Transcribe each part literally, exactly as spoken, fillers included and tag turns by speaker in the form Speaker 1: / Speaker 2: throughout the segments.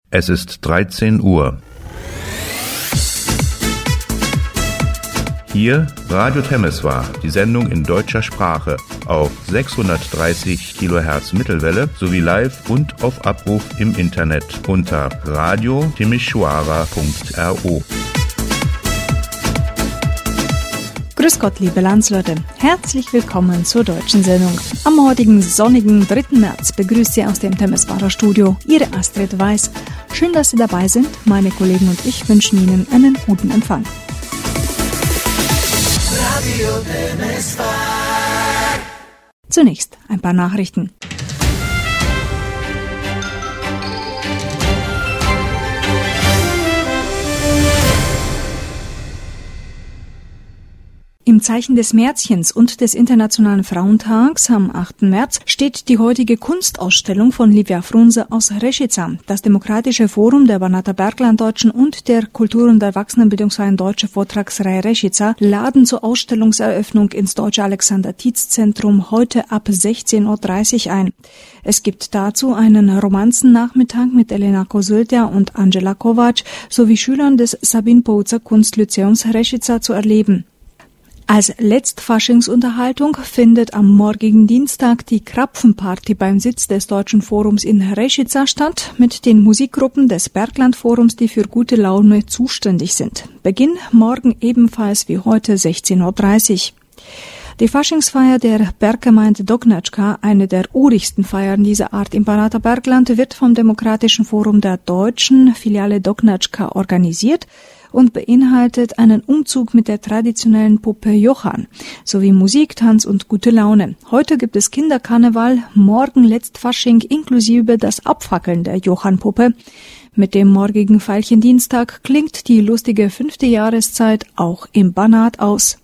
Speaker 1: Es ist dreizehn Uhr. Hier Radio Temeswar, die Sendung in deutscher Sprache auf sechshundertdreißig Kilohertz Mittelwelle sowie live und auf Abruf im Internet unter radio timisoara punkt ro.
Speaker 2: Grüß Gott, liebe Landsleute. Herzlich willkommen zur deutschen Sendung. Am heutigen sonnigen dritten März begrüßt Sie aus dem Temeswarer Studio Ihre Astrid Weiß. Schön, dass Sie dabei sind. Meine Kollegen und ich wünschen Ihnen einen guten Empfang. Radio Temeswar. Zunächst ein paar Nachrichten. Im Zeichen des Märzchens und des Internationalen Frauentags am achten März steht die heutige Kunstausstellung von Livia Frunze aus Rešica. Das Demokratische Forum der Banata Berglanddeutschen und der Kultur- und Erwachsenenbildungsverein Deutsche Vortragsreihe Rešica laden zur Ausstellungseröffnung ins Deutsche Alexander-Tietz-Zentrum heute ab sechzehn Uhr dreißig ein. Es gibt dazu einen Romanzennachmittag mit Elena Kosulja und Angela Kovac sowie Schülern des Sabin Pouza Kunstlyzeums Rešica zu erleben. Als Letztfaschingsunterhaltung findet am morgigen Dienstag die Krapfenparty beim Sitz des Deutschen Forums in Rešica statt, mit den Musikgruppen des Berglandforums, die für gute Laune zuständig sind. Beginn morgen ebenfalls wie heute sechzehn Uhr dreißig. Die Faschingsfeier der Berggemeinde Dognatschka, eine der urigsten Feiern dieser Art im Banata Bergland, wird vom Demokratischen Forum der Deutschen Filiale Dognatschka organisiert und beinhaltet einen Umzug mit der traditionellen Puppe Johann sowie Musik, Tanz und gute Laune. Heute gibt es Kinderkarneval, morgen Letztfasching inklusive das Abfackeln der Johann-Puppe. Mit dem morgigen Veilchendienstag klingt die lustige fünfte Jahreszeit auch im Banat aus.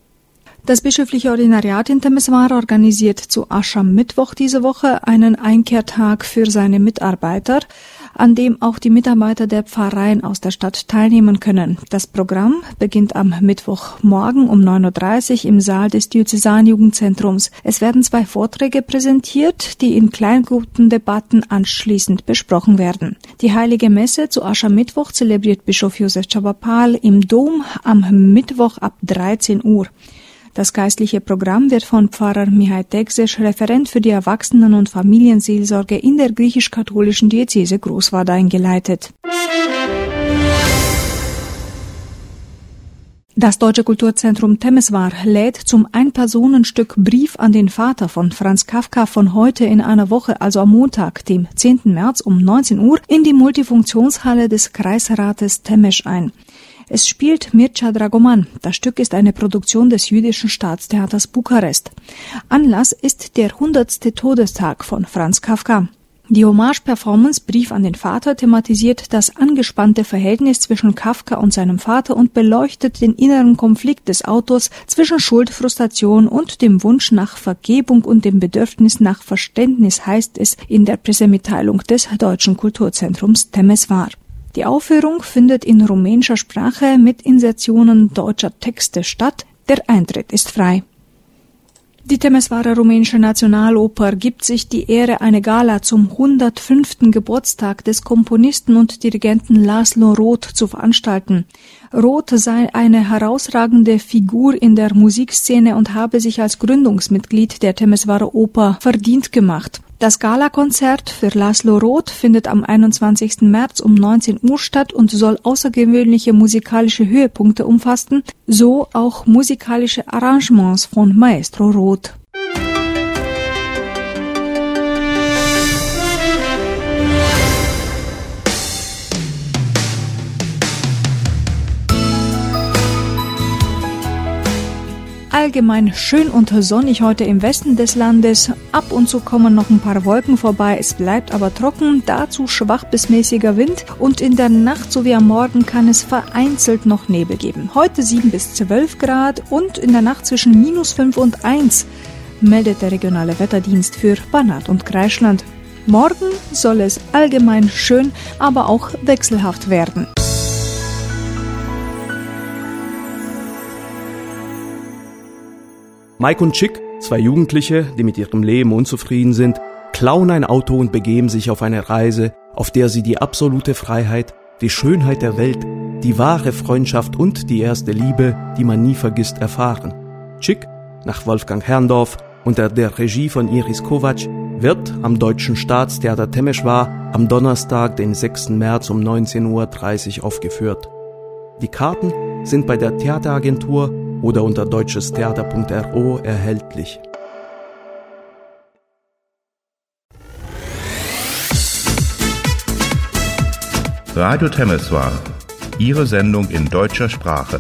Speaker 2: Das bischöfliche Ordinariat in Temeswar organisiert zu Aschermittwoch diese Woche einen Einkehrtag für seine Mitarbeiter, an dem auch die Mitarbeiter der Pfarreien aus der Stadt teilnehmen können. Das Programm beginnt am Mittwochmorgen um neun Uhr dreißig im Saal des Diözesanjugendzentrums. Es werden zwei Vorträge präsentiert, die in Kleingruppendebatten anschließend besprochen werden. Die Heilige Messe zu Aschermittwoch zelebriert Bischof Josef Chabapal im Dom am Mittwoch ab dreizehn Uhr. Das geistliche Programm wird von Pfarrer Mihai Tegsesch, Referent für die Erwachsenen- und Familienseelsorge in der griechisch-katholischen Diözese Großwada, eingeleitet. Das Deutsche Kulturzentrum Temeswar lädt zum Ein-Personen-Stück Brief an den Vater von Franz Kafka von heute in einer Woche, also am Montag, dem zehnten März um neunzehn Uhr, in die Multifunktionshalle des Kreisrates Temesch ein. Es spielt Mircea Dragoman. Das Stück ist eine Produktion des Jüdischen Staatstheaters Bukarest. Anlass ist der hundertste Todestag von Franz Kafka. Die Hommage-Performance Brief an den Vater thematisiert das angespannte Verhältnis zwischen Kafka und seinem Vater und beleuchtet den inneren Konflikt des Autors zwischen Schuld, Frustration und dem Wunsch nach Vergebung und dem Bedürfnis nach Verständnis, heißt es in der Pressemitteilung des Deutschen Kulturzentrums Temeswar. Die Aufführung findet in rumänischer Sprache mit Insertionen deutscher Texte statt. Der Eintritt ist frei. Die Temeswarer Rumänische Nationaloper gibt sich die Ehre, eine Gala zum hundertfünften Geburtstag des Komponisten und Dirigenten Laszlo Roth zu veranstalten. Roth sei eine herausragende Figur in der Musikszene und habe sich als Gründungsmitglied der Temeswarer Oper verdient gemacht. Das Galakonzert für Laszlo Roth findet am einundzwanzigsten März um neunzehn Uhr statt und soll außergewöhnliche musikalische Höhepunkte umfassen, so auch musikalische Arrangements von Maestro Roth. Allgemein schön und sonnig heute im Westen des Landes. Ab und zu kommen noch ein paar Wolken vorbei. Es bleibt aber trocken, dazu schwach bis mäßiger Wind. Und in der Nacht sowie am Morgen kann es vereinzelt noch Nebel geben. Heute sieben bis zwölf Grad und in der Nacht zwischen minus fünf und eins, meldet der regionale Wetterdienst für Banat und Kreischland. Morgen soll es allgemein schön, aber auch wechselhaft werden.
Speaker 3: Mike und Chick, zwei Jugendliche, die mit ihrem Leben unzufrieden sind, klauen ein Auto und begeben sich auf eine Reise auf der sie die absolute Freiheit, die Schönheit der Welt, die wahre Freundschaft und die erste Liebe, die man nie vergisst, erfahren. Chick, nach Wolfgang Herrndorf, unter der Regie von Iris Kovac, wird am Deutschen Staatstheater Temeswar am Donnerstag, den sechsten März um neunzehn Uhr dreißig aufgeführt. Die Karten sind bei der Theateragentur oder unter deutschestheater punkt ro erhältlich.
Speaker 1: Radio Temeswar, Ihre Sendung in deutscher Sprache.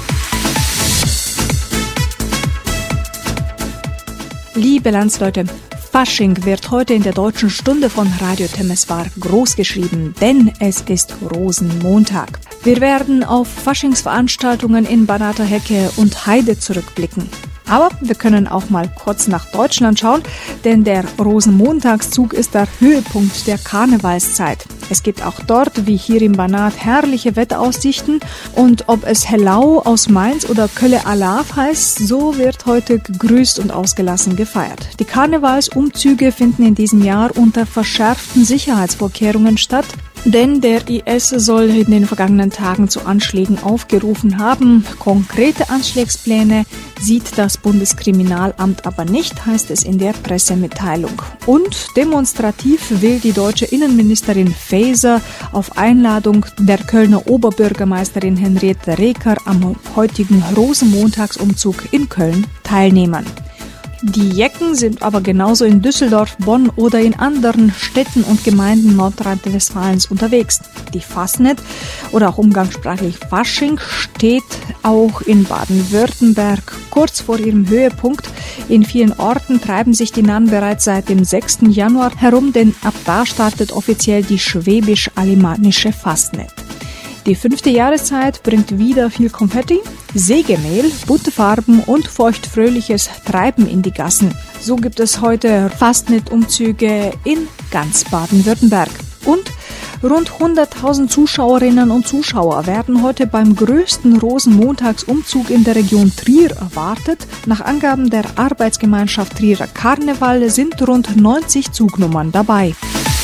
Speaker 2: Liebe Landsleute, Fasching wird heute in der Deutschen Stunde von Radio Temeswar groß geschrieben, denn es ist Rosenmontag. Wir werden auf Faschingsveranstaltungen in Banater Hecke und Heide zurückblicken. Aber wir können auch mal kurz nach Deutschland schauen, denn der Rosenmontagszug ist der Höhepunkt der Karnevalszeit. Es gibt auch dort, wie hier im Banat, herrliche Wetteraussichten und ob es Hellau aus Mainz oder Kölle Alav heißt, so wird heute gegrüßt und ausgelassen gefeiert. Die Karnevalsumzüge finden in diesem Jahr unter verschärften Sicherheitsvorkehrungen statt. Denn der I S soll in den vergangenen Tagen zu Anschlägen aufgerufen haben. Konkrete Anschlagspläne sieht das Bundeskriminalamt aber nicht, heißt es in der Pressemitteilung. Und demonstrativ will die deutsche Innenministerin Faeser auf Einladung der Kölner Oberbürgermeisterin Henriette Reker am heutigen Rosenmontagsumzug in Köln teilnehmen. Die Jecken sind aber genauso in Düsseldorf, Bonn oder in anderen Städten und Gemeinden Nordrhein-Westfalens unterwegs. Die Fasnet oder auch umgangssprachlich Fasching steht auch in Baden-Württemberg kurz vor ihrem Höhepunkt. In vielen Orten treiben sich die Nannen bereits seit dem sechsten Januar herum, denn ab da startet offiziell die schwäbisch-alemannische Fasnet. Die fünfte Jahreszeit bringt wieder viel Konfetti, Sägemehl, bunte Farben und feuchtfröhliches Treiben in die Gassen. So gibt es heute Fastnet-Umzüge in ganz Baden-Württemberg. Und rund hunderttausend Zuschauerinnen und Zuschauer werden heute beim größten Rosenmontagsumzug in der Region Trier erwartet. Nach Angaben der Arbeitsgemeinschaft Trierer Karneval sind rund neunzig Zugnummern dabei.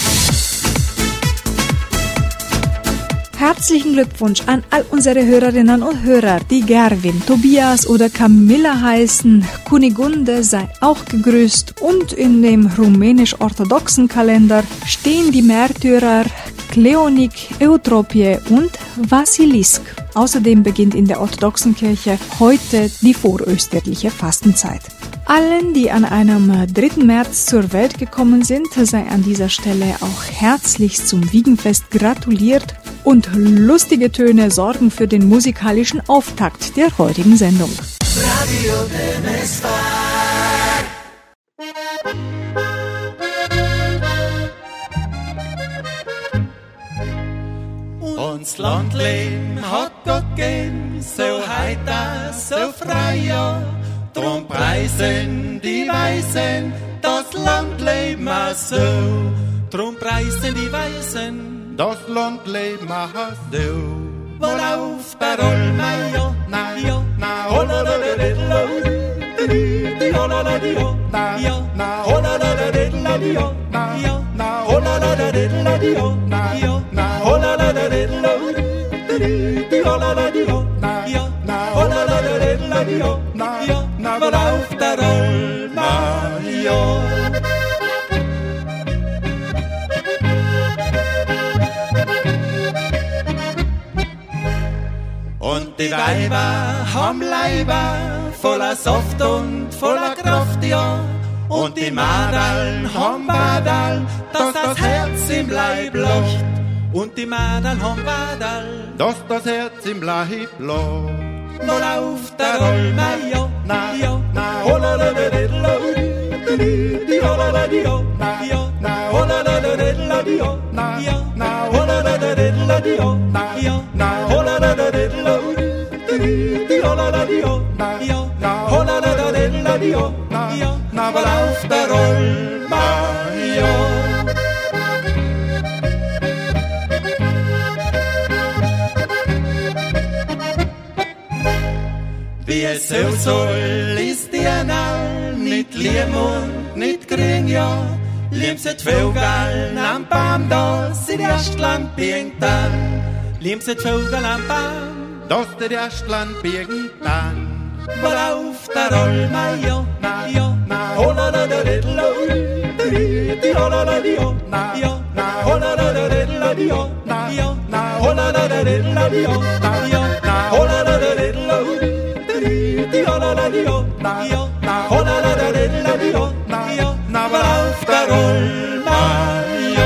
Speaker 2: Herzlichen Glückwunsch an all unsere Hörerinnen und Hörer, die Gerwin, Tobias oder Camilla heißen. Kunigunde sei auch gegrüßt und in dem rumänisch-orthodoxen Kalender stehen die Märtyrer Kleonik, Eutropie und Vassilisk. Außerdem beginnt in der orthodoxen Kirche heute die vorösterliche Fastenzeit. Allen, die an einem dritten März zur Welt gekommen sind, sei an dieser Stelle auch herzlichst zum Wiegenfest gratuliert und lustige Töne sorgen für den musikalischen Auftakt der heutigen Sendung. Radio Temeswar.
Speaker 4: Uns Landleben hat Gott gegeben, so heiter, so freier. Drum preisen die Weisen das Landleben auch so. Drum preisen die Weisen
Speaker 5: das Landleben auch so.
Speaker 4: Worauf der Rollmeier, na, ja, na, holalalalalala, die holalaladio, na, ja, na, holalaladio, na, ja, na, holalaladio, na, ja, na, holalaladio, die holalaladio, na, ja, na, holalaladio, na, ja, na, worauf der Rollmeier. Und die Weiber haben Leiber voller Saft und voller Kraft, ja. Und die Madeln haben Badal, dass das Herz im Leib lacht. Und die Madeln haben Badal,
Speaker 5: dass das Herz im Leib lacht.
Speaker 4: Nur auf der Rollmeier, na, ja, na, holalalalalala, die holalaladio, na, ja, na, holalalalalala, na, ja, na, holalalalalala, na, ja, na, holalalalalala, die holalaladio, na, ja, na, holalalalalala, na, ja, na, auf der Rollmeier. Wie es so soll, ist die Anal, nicht Liem und nicht Gring, ja. Liemset Vogel am Baum, das ist der Erstland irgendwann. Liemset Vogel am Baum,
Speaker 5: das ist der Erstland irgendwann.
Speaker 4: Worauf der Rollmeier, ja, ja, na, hola da da diddle, di hola da di oh, na, ja, na, hola da da diddle, di oh, na, ja, na, hola da da diddle, di oh, na, ja, na, hola da da diddle, di hola da di oh, na, ja, na, hola da da diddle, di oh, na, ja, na, worauf der Rollmeier.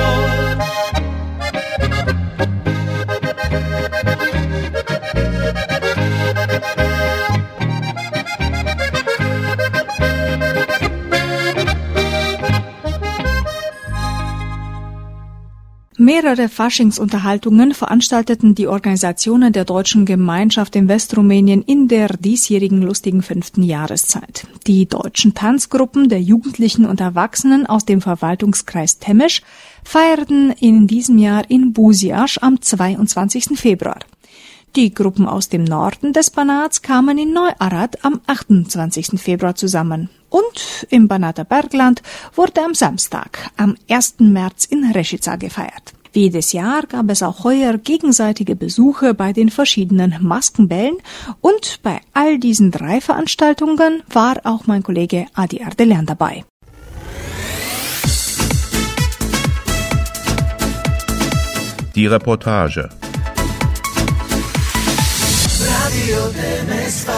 Speaker 2: Mehrere Faschingsunterhaltungen veranstalteten die Organisationen der Deutschen Gemeinschaft in Westrumänien in der diesjährigen lustigen fünften Jahreszeit. Die deutschen Tanzgruppen der Jugendlichen und Erwachsenen aus dem Verwaltungskreis Temesch feierten in diesem Jahr in Buziasz am zweiundzwanzigsten Februar. Die Gruppen aus dem Norden des Banats kamen in Neu-Arad am achtundzwanzigsten Februar zusammen. Und im Banater Bergland wurde am Samstag, am ersten März in Reschica gefeiert. Wie jedes Jahr gab es auch heuer gegenseitige Besuche bei den verschiedenen Maskenbällen und bei all diesen drei Veranstaltungen war auch mein Kollege Adi Ardelian dabei.
Speaker 1: Die Reportage.
Speaker 4: Radio Temesvar.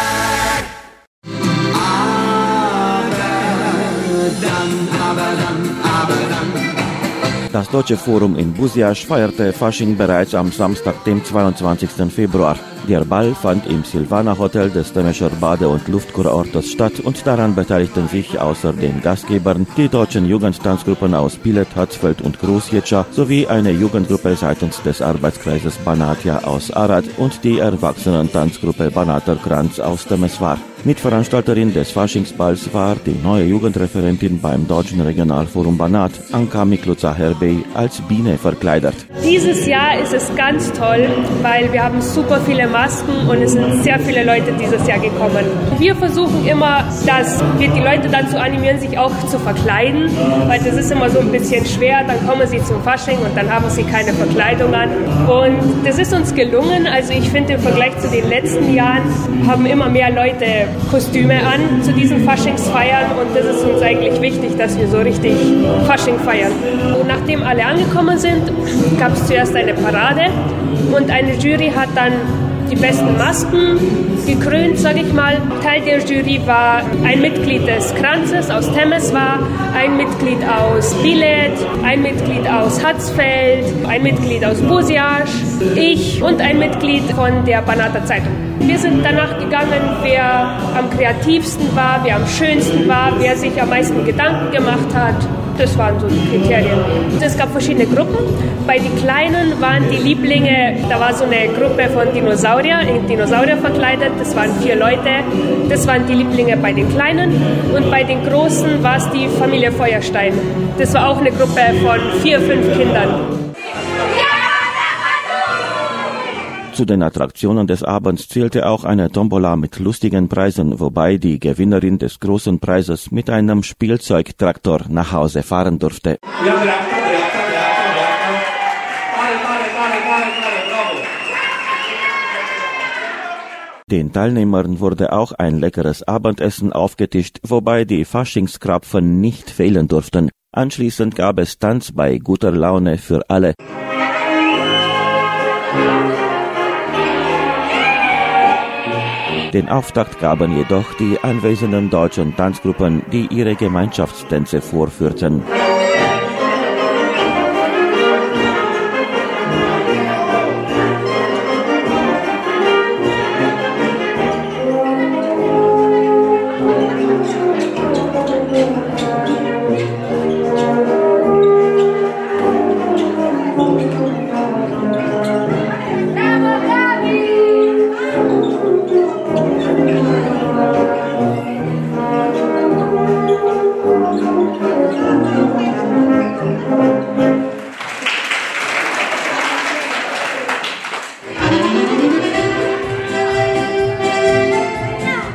Speaker 3: Das Deutsche Forum in Buziasz feierte Fasching bereits am Samstag, dem zweiundzwanzigsten Februar. Der Ball fand im Silvana Hotel des Temescher Bade- und Luftkurortes statt und daran beteiligten sich außer den Gastgebern die deutschen Jugendtanzgruppen aus Pilet, Hatzfeld und Großjetscha sowie eine Jugendgruppe seitens des Arbeitskreises Banatia aus Arad und die Erwachsenen-Tanzgruppe Banater Kranz aus Temesvar. Mitveranstalterin des Faschingsballs war die neue Jugendreferentin beim Deutschen Regionalforum Banat, Anka Mikluza-Herbey, als Biene verkleidet.
Speaker 6: Dieses Jahr ist es ganz toll, weil wir haben super viele Masken und es sind sehr viele Leute dieses Jahr gekommen. Wir versuchen immer, dass wir die Leute dazu animieren, sich auch zu verkleiden, weil das ist immer so ein bisschen schwer. Dann kommen sie zum Fasching und dann haben sie keine Verkleidung an. Und das ist uns gelungen. Also ich finde, im Vergleich zu den letzten Jahren haben immer mehr Leute Kostüme an zu diesen Faschingsfeiern und das ist uns eigentlich wichtig, dass wir so richtig Fasching feiern. Und nachdem alle angekommen sind, gab es zuerst eine Parade und eine Jury hat dann die besten Masken gekrönt, sage ich mal. Teil der Jury war ein Mitglied des Kranzes aus Temesvar, ein Mitglied aus Pilet, ein Mitglied aus Hatzfeld, ein Mitglied aus Buziasz, ich und ein Mitglied von der Banater Zeitung. Wir sind danach gegangen, wer am kreativsten war, wer am schönsten war, wer sich am meisten Gedanken gemacht hat. Das waren so die Kriterien. Es gab verschiedene Gruppen. Bei den Kleinen waren die Lieblinge, da war so eine Gruppe von Dinosaurier, in Dinosaurier verkleidet. Das waren vier Leute. Das waren die Lieblinge bei den Kleinen. Und bei den Großen war es die Familie Feuerstein. Das war auch eine Gruppe von vier, fünf Kindern.
Speaker 3: Zu den Attraktionen des Abends zählte auch eine Tombola mit lustigen Preisen, wobei die Gewinnerin des großen Preises mit einem Spielzeugtraktor nach Hause fahren durfte. Den Teilnehmern wurde auch ein leckeres Abendessen aufgetischt, wobei die Faschingskrapfen nicht fehlen durften. Anschließend gab es Tanz bei guter Laune für alle. Den Auftakt gaben jedoch die anwesenden deutschen Tanzgruppen, die ihre Gemeinschaftstänze vorführten.
Speaker 7: Thank you.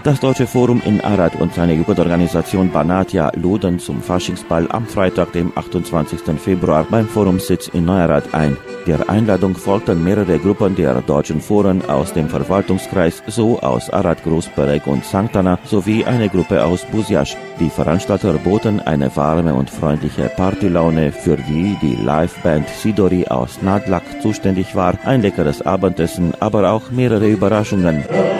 Speaker 7: Das Deutsche Forum in Arad und seine Jugendorganisation Banatia luden zum Faschingsball am Freitag, dem achtundzwanzigsten Februar beim Forumsitz in Neuarad ein. Der Einladung folgten mehrere Gruppen der deutschen Foren aus dem Verwaltungskreis, so aus Arad, Großbereg und Sankt Anna, sowie eine Gruppe aus Buziasz. Die Veranstalter boten eine warme und freundliche Partylaune, für die die Liveband Sidori aus Nadlak zuständig war, ein leckeres Abendessen, aber auch mehrere Überraschungen.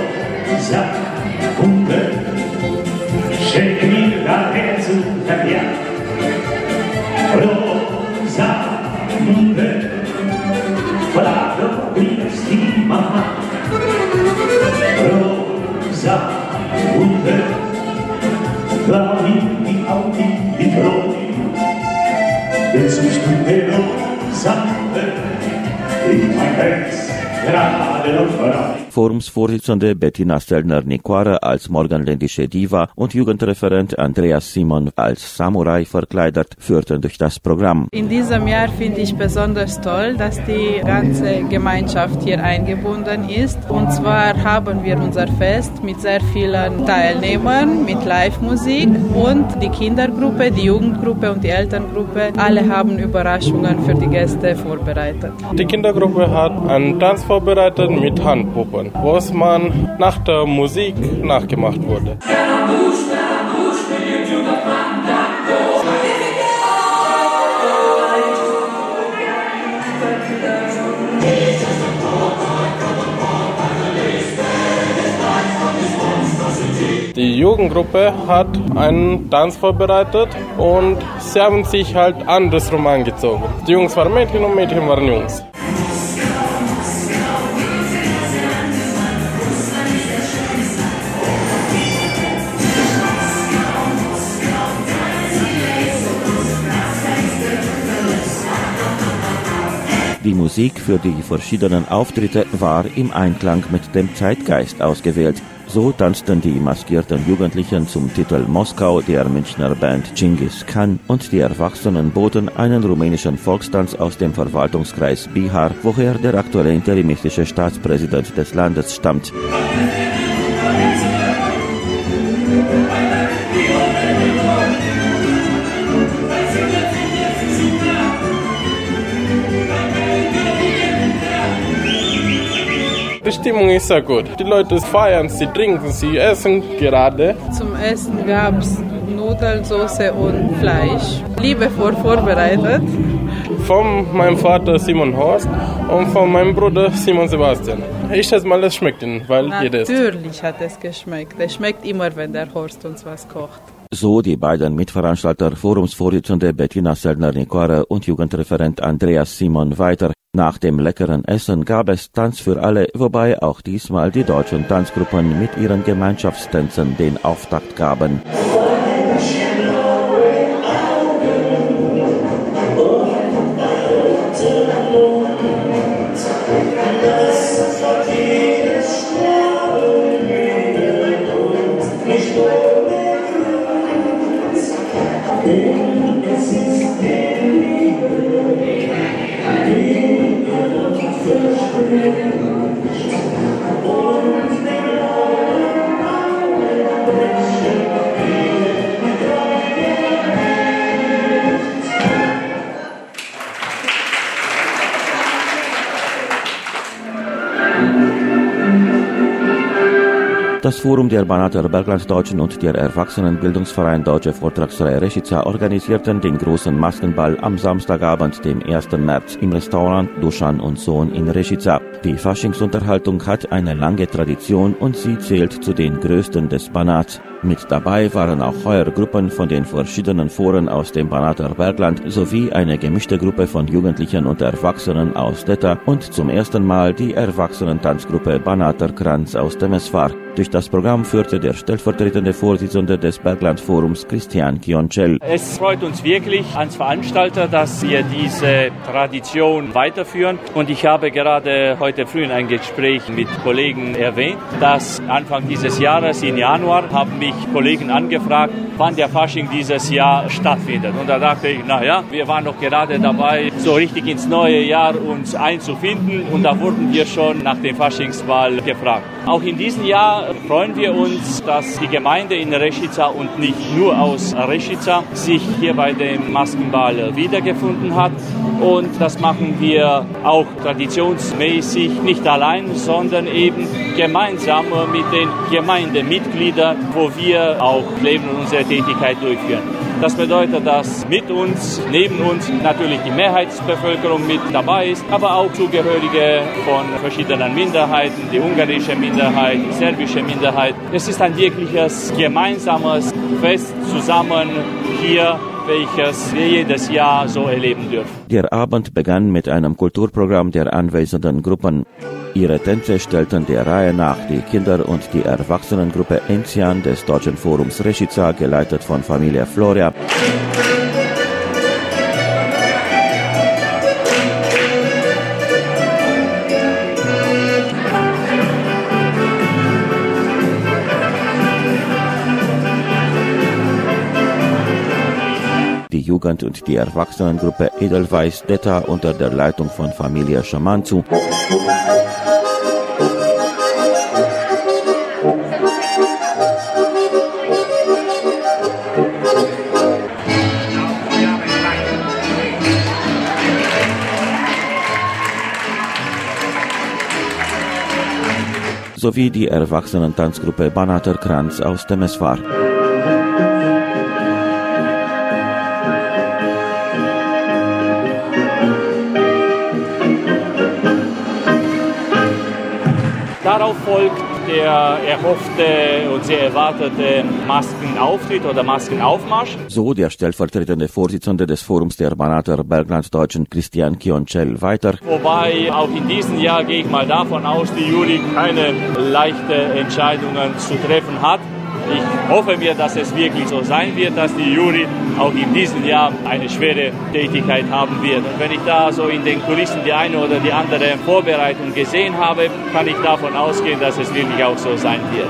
Speaker 7: Forumsvorsitzende Bettina Sellner-Niquara als morgenländische Diva und Jugendreferent Andreas Simon als Samurai verkleidet führten durch das Programm.
Speaker 8: In diesem Jahr finde ich besonders toll, dass die ganze Gemeinschaft hier eingebunden ist. Und zwar haben wir unser Fest mit sehr vielen Teilnehmern, mit Live-Musik, und die Kindergruppe, die Jugendgruppe und die Elterngruppe, alle haben Überraschungen für die Gäste vorbereitet.
Speaker 9: Die Kindergruppe hat einen Tanz vorbereitet mit Handpuppen, was man nach der Musik nachgemacht wurde. Die Jugendgruppe hat einen Tanz vorbereitet und sie haben sich halt andersrum angezogen. Die Jungs waren Mädchen und Mädchen waren Jungs.
Speaker 7: Die Musik für die verschiedenen Auftritte war im Einklang mit dem Zeitgeist ausgewählt. So tanzten die maskierten Jugendlichen zum Titel Moskau der Münchner Band Genghis Khan und die Erwachsenen boten einen rumänischen Volkstanz aus dem Verwaltungskreis Bihar, woher der aktuelle interimistische Staatspräsident des Landes stammt.
Speaker 9: Die Stimmung ist sehr gut. Die Leute feiern, sie trinken, sie essen gerade.
Speaker 8: Zum Essen gab es Nudeln, Soße und Fleisch. Liebevoll vorbereitet.
Speaker 9: Von meinem Vater Simon Horst und von meinem Bruder Simon Sebastian. Ich schätze mal, es schmeckt ihnen, weil jeder isst.
Speaker 8: Natürlich hat es geschmeckt. Es schmeckt immer, wenn der Horst uns was kocht.
Speaker 7: So die beiden Mitveranstalter, Forumsvorsitzende Bettina Sellner-Niquara und Jugendreferent Andreas Simon weiter. Nach dem leckeren Essen gab es Tanz für alle, wobei auch diesmal die deutschen Tanzgruppen mit ihren Gemeinschaftstänzen den Auftakt gaben. Das Forum der Banater Berglanddeutschen und der Erwachsenenbildungsverein Deutsche Vortragsreihe Reschica organisierten den großen Maskenball am Samstagabend, dem ersten März, im Restaurant Duschan und Sohn in Reschica. Die Faschingsunterhaltung hat eine lange Tradition und sie zählt zu den größten des Banats. Mit dabei waren auch heuer Gruppen von den verschiedenen Foren aus dem Banater Bergland sowie eine gemischte Gruppe von Jugendlichen und Erwachsenen aus Detta und zum ersten Mal die Erwachsenentanzgruppe Banater Kranz aus Temesvar. Durch das Programm führte der stellvertretende Vorsitzende des Berglandforums Christian Kioncel.
Speaker 10: Es freut uns wirklich als Veranstalter, dass wir diese Tradition weiterführen. Und ich habe gerade heute früh in einem Gespräch mit Kollegen erwähnt, dass Anfang dieses Jahres, im Januar, haben mich Kollegen angefragt, wann der Fasching dieses Jahr stattfindet. Und da dachte ich, naja, wir waren noch gerade dabei, so richtig ins neue Jahr uns einzufinden. Und da wurden wir schon nach dem Faschingsball gefragt. Auch in diesem Jahr Jahr freuen wir uns, dass die Gemeinde in Rešica und nicht nur aus Rešica sich hier bei dem Maskenball wiedergefunden hat. Und das machen wir auch traditionsmäßig nicht allein, sondern eben gemeinsam mit den Gemeindemitgliedern, wo wir auch leben und unsere Tätigkeit durchführen. Das bedeutet, dass mit uns, neben uns natürlich die Mehrheitsbevölkerung mit dabei ist, aber auch Zugehörige von verschiedenen Minderheiten, die ungarische Minderheit, die serbische Minderheit. Es ist ein wirkliches gemeinsames Fest zusammen hier, welches wir jedes Jahr so erleben dürfen.
Speaker 7: Der Abend begann mit einem Kulturprogramm der anwesenden Gruppen. Ihre Tänze stellten der Reihe nach die Kinder- und die Erwachsenengruppe Enzian des Deutschen Forums Rešica, geleitet von Familie Floria. Die Jugend- und die Erwachsenengruppe Edelweiss Detta unter der Leitung von Familie Schamanzu. Sowie die Erwachsenen-Tanzgruppe Banater Kranz aus Temesvar.
Speaker 10: Darauf folgt der erhoffte und sehr erwartete Maskenauftritt oder Maskenaufmarsch.
Speaker 7: So der stellvertretende Vorsitzende des Forums der Banater Berglanddeutschen, Christian Kioncel, weiter.
Speaker 10: Wobei auch in diesem Jahr gehe ich mal davon aus, die Jury keine leichten Entscheidungen zu treffen hat. Ich hoffe mir, dass es wirklich so sein wird, dass die Jury auch in diesem Jahr eine schwere Tätigkeit haben wird. Und wenn ich da so in den Kulissen die eine oder die andere Vorbereitung gesehen habe, kann ich davon ausgehen, dass es wirklich auch so sein wird.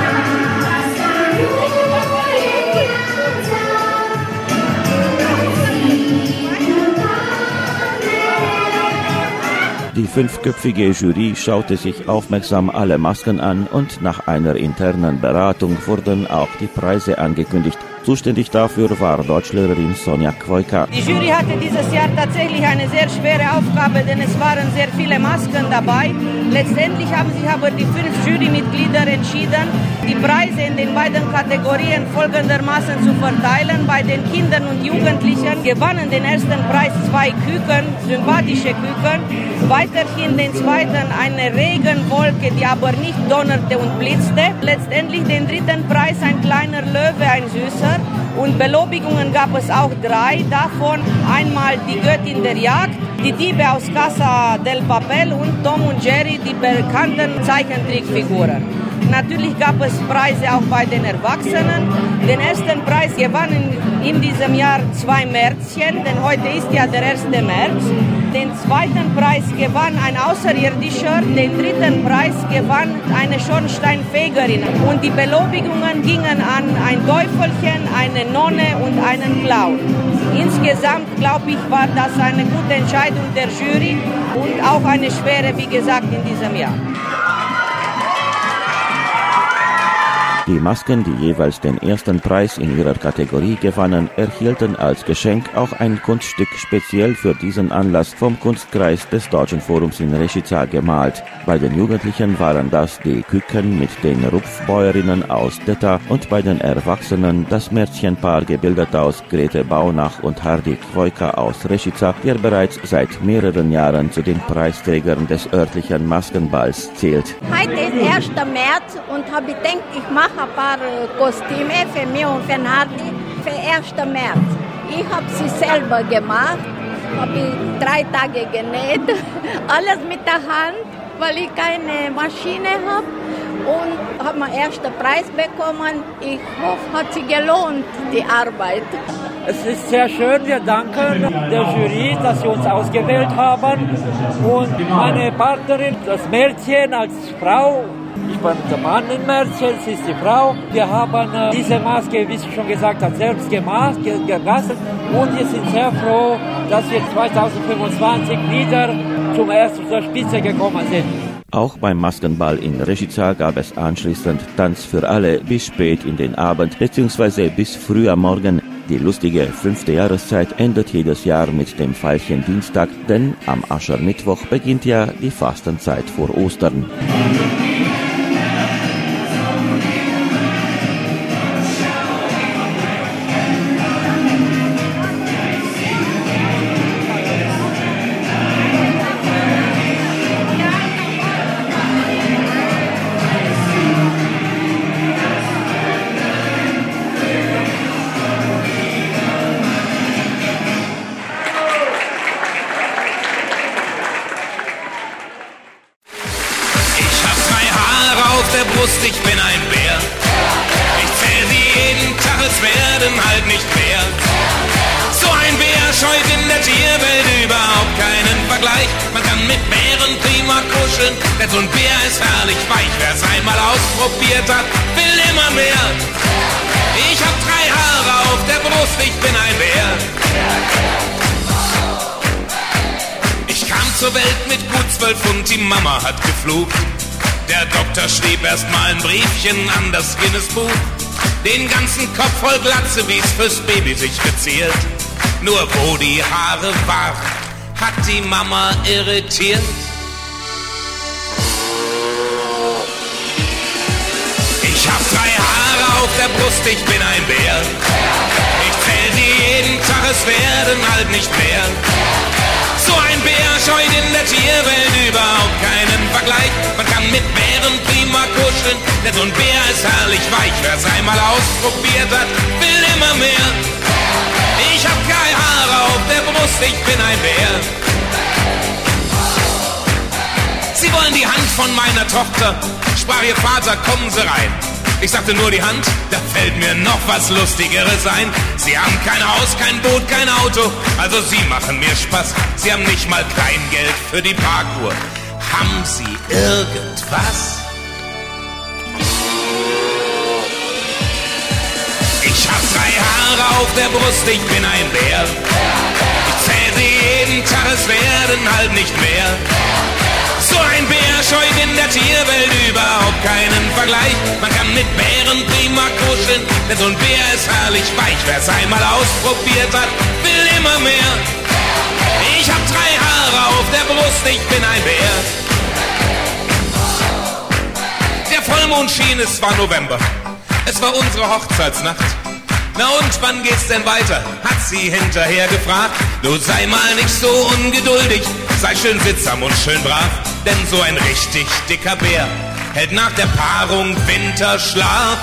Speaker 7: Die fünfköpfige Jury schaute sich aufmerksam alle Masken an und nach einer internen Beratung wurden auch die Preise angekündigt. Zuständig dafür war Deutschlehrerin Sonja Kvojka.
Speaker 11: Die Jury hatte dieses Jahr tatsächlich eine sehr schwere Aufgabe, denn es waren sehr viele Masken dabei. Letztendlich haben sich aber die fünf Jurymitglieder entschieden, die Preise in den beiden Kategorien folgendermaßen zu verteilen. Bei den Kindern und Jugendlichen gewannen den ersten Preis zwei Küken, sympathische Küken. Weiterhin den zweiten eine Regenwolke, die aber nicht donnerte und blitzte. Letztendlich den dritten Preis ein kleiner Löwe, ein süßer. Und Belobigungen gab es auch drei, davon einmal die Göttin der Jagd, die Diebe aus Casa del Papel und Tom und Jerry, die bekannten Zeichentrickfiguren. Natürlich gab es Preise auch bei den Erwachsenen. Den ersten Preis gewannen in diesem Jahr zwei Märzchen, denn heute ist ja der erste März. Den zweiten Preis gewann ein Außerirdischer, den dritten Preis gewann eine Schornsteinfegerin. Und die Belobigungen gingen an ein Teufelchen, eine Nonne und einen Clown. Insgesamt, glaube ich, war das eine gute Entscheidung der Jury und auch eine schwere, wie gesagt, in diesem Jahr.
Speaker 7: Die Masken, die jeweils den ersten Preis in ihrer Kategorie gewannen, erhielten als Geschenk auch ein Kunststück speziell für diesen Anlass vom Kunstkreis des Deutschen Forums in Rešica gemalt. Bei den Jugendlichen waren das die Küken mit den Rupfbäuerinnen aus Detta und bei den Erwachsenen das Mädchenpaar gebildet aus Grete Baunach und Hardy Kvojka aus Rešica, der bereits seit mehreren Jahren zu den Preisträgern des örtlichen Maskenballs zählt.
Speaker 12: Heute ist erster März und habe gedacht, ich mache ein paar Kostüme für mich und für Hardy für ersten März. Ich habe sie selber gemacht, habe drei Tage genäht, alles mit der Hand, weil ich keine Maschine habe und habe meinen ersten Preis bekommen. Ich hoffe, hat sich gelohnt, die Arbeit.
Speaker 13: Es ist sehr schön, wir danken der Jury, dass sie uns ausgewählt haben und meine Partnerin, das Mädchen als Frau. Ich bin der Mann im Mädchen, sie ist die Frau. Wir haben äh, diese Maske, wie sie schon gesagt hat, selbst gemacht, gebastelt und wir sind sehr froh, dass wir zweitausendfünfundzwanzig wieder zum ersten zur Spitze gekommen sind.
Speaker 7: Auch beim Maskenball in Rešica gab es anschließend Tanz für alle bis spät in den Abend bzw. bis früh am Morgen. Die lustige fünfte Jahreszeit endet jedes Jahr mit dem Veilchendienstag, denn am Aschermittwoch beginnt ja die Fastenzeit vor Ostern.
Speaker 14: Ich bin ein Bär. Ich zähl sie jeden Tag, es werden halt nicht mehr. So ein Bär scheut in der Tierwelt überhaupt keinen Vergleich. Man kann mit Bären prima kuscheln, denn so ein Bär ist herrlich weich. Wer's einmal ausprobiert hat, will immer mehr. Ich hab drei Haare auf der Brust, ich bin ein Bär. Ich kam zur Welt mit gut zwölf und die Mama hat geflucht. Der Doktor schrieb erst mal ein Briefchen an das Guinness-Buch. Den ganzen Kopf voll Glatze, wie's fürs Baby sich geziert. Nur wo die Haare waren, hat die Mama irritiert. Ich hab drei Haare auf der Brust, ich bin ein Bär. Ich zähl sie jeden Tag, es werden halt nicht mehr. So ein Bär scheut in der Tierwelt überhaupt keinen Vergleich. Man kann mit Bären prima kuscheln, denn so ein Bär ist herrlich weich. Wer's einmal ausprobiert hat, will immer mehr. Ich hab keine Haare auf der Brust, ich bin ein Bär. Sie wollen die Hand von meiner Tochter, sprach ihr Vater, kommen Sie rein. Ich sagte nur die Hand, da fällt mir noch was Lustigeres ein. Sie haben kein Haus, kein Boot, kein Auto, also Sie machen mir Spaß. Sie haben nicht mal Kleingeld für die Parkuhr. Haben Sie irgendwas? Ich hab drei Haare auf der Brust, ich bin ein Bär. Ich zähl sie jeden Tag, es werden halt nicht mehr. So ein Bär scheut in der Tierwelt überhaupt keinen Vergleich. Man kann mit Bären prima kuscheln, denn so ein Bär ist herrlich weich. Wer's einmal ausprobiert hat, will immer mehr. Ich hab drei Haare auf der Brust, ich bin ein Bär. Der Vollmond schien, es war November. Es war unsere Hochzeitsnacht. Na und, wann geht's denn weiter? Hat sie hinterher gefragt. Du sei mal nicht so ungeduldig, sei schön sittsam und schön brav. Denn so ein richtig dicker Bär hält nach der Paarung Winterschlaf.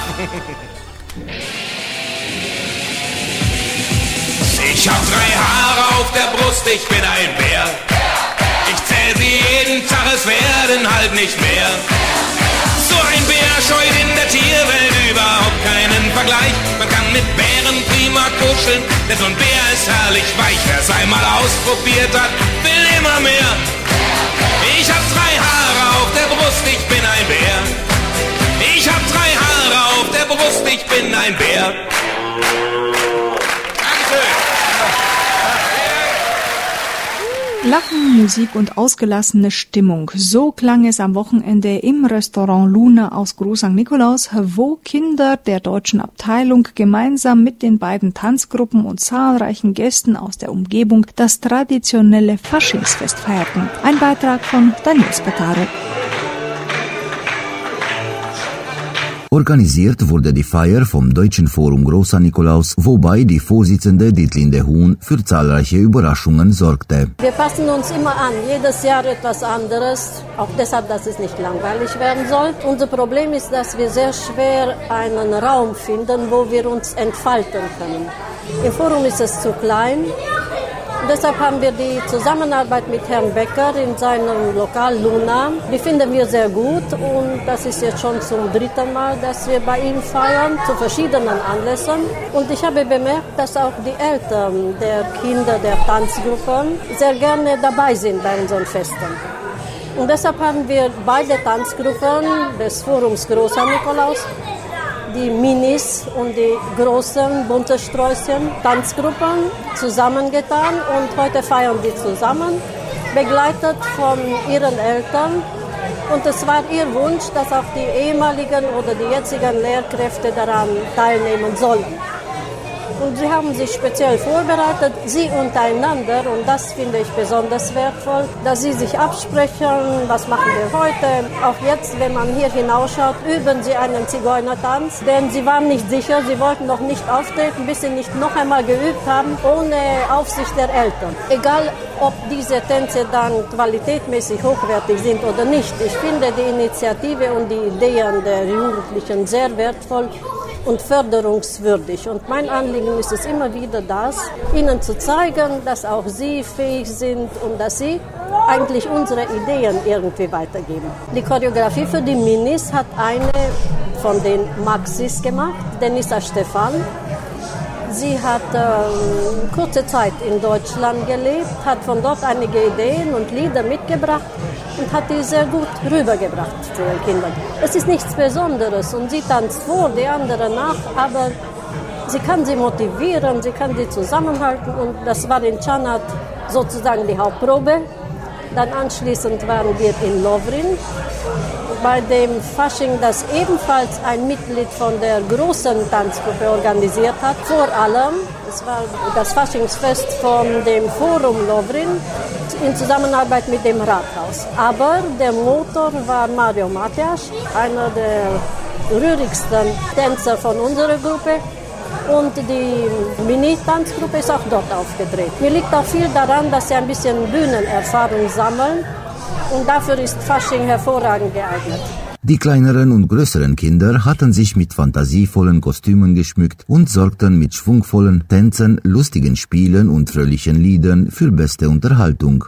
Speaker 14: Ich hab drei Haare auf der Brust, ich bin ein Bär. Ich zähl sie jeden Tag, es werden halt nicht mehr. So ein Bär scheut in der Tierwelt überhaupt keinen Vergleich. Man kann mit Bären prima kuscheln, denn so ein Bär ist herrlich weich. Wer's einmal ausprobiert hat, will immer mehr. Ich hab drei Haare auf der Brust, ich bin ein Bär. Ich hab drei Haare auf der Brust, ich bin ein Bär. Dankeschön.
Speaker 2: Lachen, Musik und ausgelassene Stimmung. So klang es am Wochenende im Restaurant Luna aus Groß Sankt Nikolaus, wo Kinder der deutschen Abteilung gemeinsam mit den beiden Tanzgruppen und zahlreichen Gästen aus der Umgebung das traditionelle Faschingsfest feierten. Ein Beitrag von Daniel Spataro.
Speaker 15: Organisiert wurde die Feier vom Deutschen Forum Groß Sankt Nikolaus, wobei die Vorsitzende Dietlinde Huhn für zahlreiche Überraschungen sorgte.
Speaker 16: Wir passen uns immer an, jedes Jahr etwas anderes, auch deshalb, dass es nicht langweilig werden soll. Unser Problem ist, dass wir sehr schwer einen Raum finden, wo wir uns entfalten können. Im Forum ist es zu klein. Und deshalb haben wir die Zusammenarbeit mit Herrn Becker in seinem Lokal Luna. Die finden wir sehr gut und das ist jetzt schon zum dritten Mal, dass wir bei ihm feiern, zu verschiedenen Anlässen. Und ich habe bemerkt, dass auch die Eltern der Kinder der Tanzgruppen sehr gerne dabei sind bei unseren Festen. Und deshalb haben wir beide Tanzgruppen des Forums Groß Sankt Nikolaus, die Minis und die großen bunte Sträußchen Tanzgruppen zusammengetan und heute feiern die zusammen, begleitet von ihren Eltern Und es war ihr Wunsch, dass auch die ehemaligen oder die jetzigen Lehrkräfte daran teilnehmen sollen. Und sie haben sich speziell vorbereitet, sie untereinander, und das finde ich besonders wertvoll, dass sie sich absprechen, was machen wir heute. Auch jetzt, wenn man hier hinausschaut, üben sie einen Zigeunertanz, denn sie waren nicht sicher, sie wollten noch nicht auftreten, bis sie nicht noch einmal geübt haben, ohne Aufsicht der Eltern. Egal, ob diese Tänze dann qualitätmäßig hochwertig sind oder nicht. Ich finde die Initiative und die Ideen der Jugendlichen sehr wertvoll und förderungswürdig. Und mein Anliegen ist es immer wieder das, ihnen zu zeigen, dass auch sie fähig sind und dass sie eigentlich unsere Ideen irgendwie weitergeben. Die Choreografie für die Minis hat eine von den Maxis gemacht, Denisa Stefan. Sie hat ähm, kurze Zeit in Deutschland gelebt, hat von dort einige Ideen und Lieder mitgebracht und hat die sehr gut rübergebracht zu den Kindern. Es ist nichts Besonderes und sie tanzt vor, die anderen nach, aber sie kann sie motivieren, sie kann sie zusammenhalten, und das war in Čanad sozusagen die Hauptprobe. Dann anschließend waren wir in Lovrin bei dem Fasching, das ebenfalls ein Mitglied von der großen Tanzgruppe organisiert hat. Vor allem, es war das Faschingsfest von dem Forum Lovrin in Zusammenarbeit mit dem Rathaus. Aber der Motor war Mario Mateas, einer der rührigsten Tänzer von unserer Gruppe. Und die Mini-Tanzgruppe ist auch dort aufgetreten. Mir liegt auch viel daran, dass sie ein bisschen Bühnenerfahrung sammeln. Und dafür ist Fasching hervorragend geeignet.
Speaker 15: Die kleineren und größeren Kinder hatten sich mit fantasievollen Kostümen geschmückt und sorgten mit schwungvollen Tänzen, lustigen Spielen und fröhlichen Liedern für beste Unterhaltung.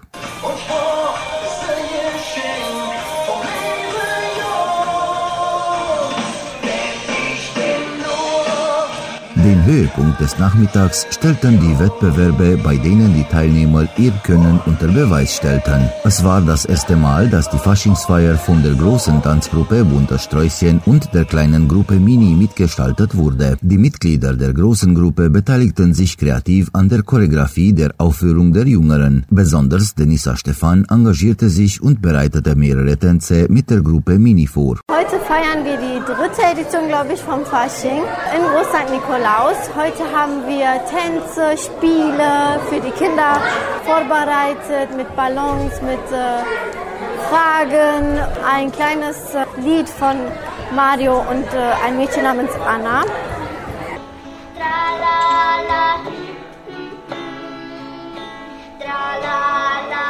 Speaker 15: Den Höhepunkt des Nachmittags stellten die Wettbewerbe, bei denen die Teilnehmer ihr Können unter Beweis stellten. Es war das erste Mal, dass die Faschingsfeier von der großen Tanzgruppe Bunter Sträußchen und der kleinen Gruppe Mini mitgestaltet wurde. Die Mitglieder der großen Gruppe beteiligten sich kreativ an der Choreografie der Aufführung der Jüngeren. Besonders Denisa Stefan engagierte sich und bereitete mehrere Tänze mit der Gruppe Mini vor.
Speaker 17: Heute feiern wir die dritte Edition, glaube ich, vom Fasching in Groß Sankt Nikolaus. Heute haben wir Tänze, Spiele für die Kinder vorbereitet mit Ballons, mit äh, Fragen, ein kleines äh, Lied von Mario und äh, ein Mädchen namens Anna. Tralala, tralala.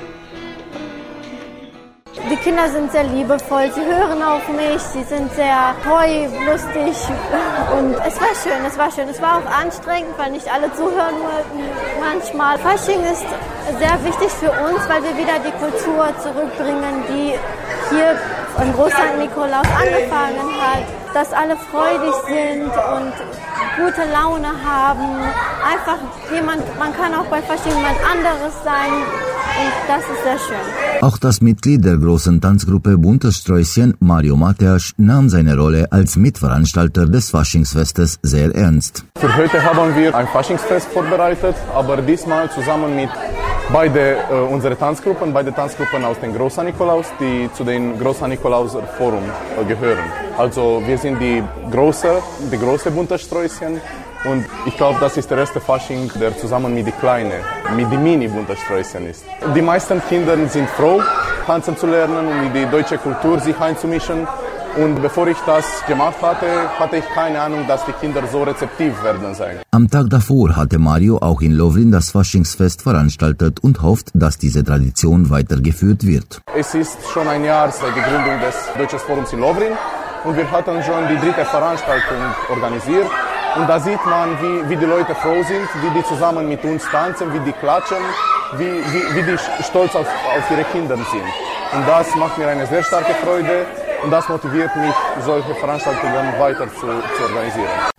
Speaker 17: Die Kinder sind sehr liebevoll, sie hören auf mich, sie sind sehr treu, lustig, und es war schön, es war schön. Es war auch anstrengend, weil nicht alle zuhören wollten manchmal. Fasching ist sehr wichtig für uns, weil wir wieder die Kultur zurückbringen, die hier in Groß Sankt Nikolaus angefangen hat, dass alle freudig sind und gute Laune haben. Einfach jemand, man kann auch bei Fasching jemand anderes sein. Und das ist sehr schön.
Speaker 15: Auch das Mitglied der großen Tanzgruppe Buntes Sträußchen, Mario Mateas, nahm seine Rolle als Mitveranstalter des Faschingsfestes sehr ernst.
Speaker 18: Für heute haben wir ein Faschingsfest vorbereitet, aber diesmal zusammen mit beide äh, unsere Tanzgruppen, beide Tanzgruppen aus dem Groß Sankt Nikolaus, die zu den Groß Sankt Nikolauser Forum äh, gehören. Also wir sind die große, die große Buntes Sträußchen. Und ich glaube, das ist der erste Fasching, der zusammen mit den kleinen, mit den Mini-Bunter Sträußchen ist. Die meisten Kinder sind froh, tanzen zu lernen und in die deutsche Kultur sich einzumischen. Und bevor ich das gemacht hatte, hatte ich keine Ahnung, dass die Kinder so rezeptiv werden sein.
Speaker 15: Am Tag davor hatte Mario auch in Lovrin das Faschingsfest veranstaltet und hofft, dass diese Tradition weitergeführt wird.
Speaker 18: Es ist schon ein Jahr seit der Gründung des Deutschen Forums in Lovrin und wir hatten schon die dritte Veranstaltung organisiert. Und da sieht man, wie, wie die Leute froh sind, wie die zusammen mit uns tanzen, wie die klatschen, wie, wie, wie die stolz auf, auf ihre Kinder sind. Und das macht mir eine sehr starke Freude und das motiviert mich, solche Veranstaltungen weiter zu, zu organisieren.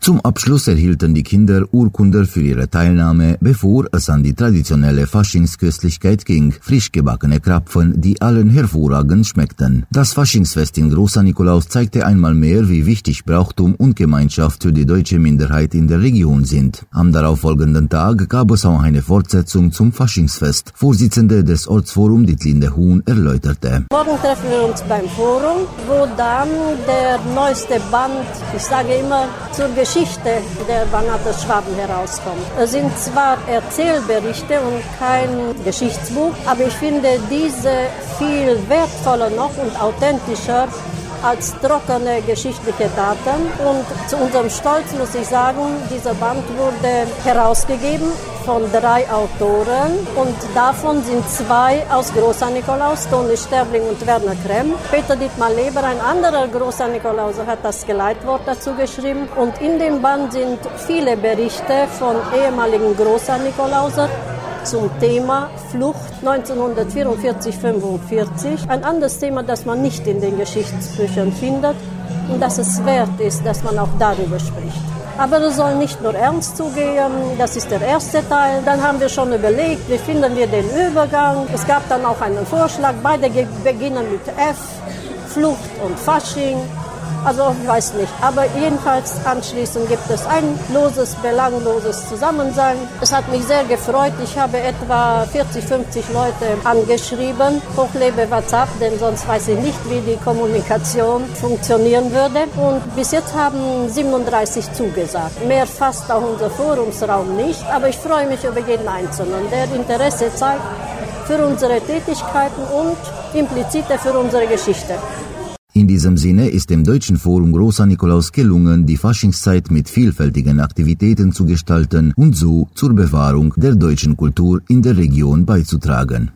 Speaker 15: Zum Abschluss erhielten die Kinder Urkunden für ihre Teilnahme, bevor es an die traditionelle Faschingsköstlichkeit ging, frisch gebackene Krapfen, die allen hervorragend schmeckten. Das Faschingsfest in Großer Nikolaus zeigte einmal mehr, wie wichtig Brauchtum und Gemeinschaft für die deutsche Minderheit in der Region sind. Am darauffolgenden Tag gab es auch eine Fortsetzung zum Faschingsfest. Vorsitzende des Ortsforums Dietlinde Huhn erläuterte:
Speaker 16: Morgen treffen wir uns beim Forum, wo dann der neueste Band, ich sage immer, zur Geschichte der Banater Schwaben herauskommt. Es sind zwar Erzählberichte und kein Geschichtsbuch, aber ich finde diese viel wertvoller noch und authentischer als trockene geschichtliche Daten. Und zu unserem Stolz muss ich sagen, dieser Band wurde herausgegeben von drei Autoren und davon sind zwei aus Großer Nikolaus, Toni Sterbling und Werner Kremm. Peter Dietmar Leber, ein anderer Großer Nikolauser, hat das Geleitwort dazu geschrieben. Und in dem Band sind viele Berichte von ehemaligen Großer Nikolauser zum Thema Flucht neunzehnhundertvierundvierzig fünfundvierzig. Ein anderes Thema, das man nicht in den Geschichtsbüchern findet und das es wert ist, dass man auch darüber spricht. Aber es soll nicht nur ernst zugehen, das ist der erste Teil. Dann haben wir schon überlegt, wie finden wir den Übergang. Es gab dann auch einen Vorschlag, beide beginnen mit F, Flucht und Fasching. Also ich weiß nicht, aber jedenfalls anschließend gibt es ein loses, belangloses Zusammensein. Es hat mich sehr gefreut. Ich habe etwa vierzig, fünfzig Leute angeschrieben. Hochlebe WhatsApp, denn sonst weiß ich nicht, wie die Kommunikation funktionieren würde. Und bis jetzt haben siebenunddreißig zugesagt. Mehr fasst auch unser Forumsraum nicht, aber ich freue mich über jeden Einzelnen, der Interesse zeigt für unsere Tätigkeiten und implizite für unsere Geschichte.
Speaker 15: In diesem Sinne ist dem Deutschen Forum Großer Nikolaus gelungen, die Faschingszeit mit vielfältigen Aktivitäten zu gestalten und so zur Bewahrung der deutschen Kultur in der Region beizutragen.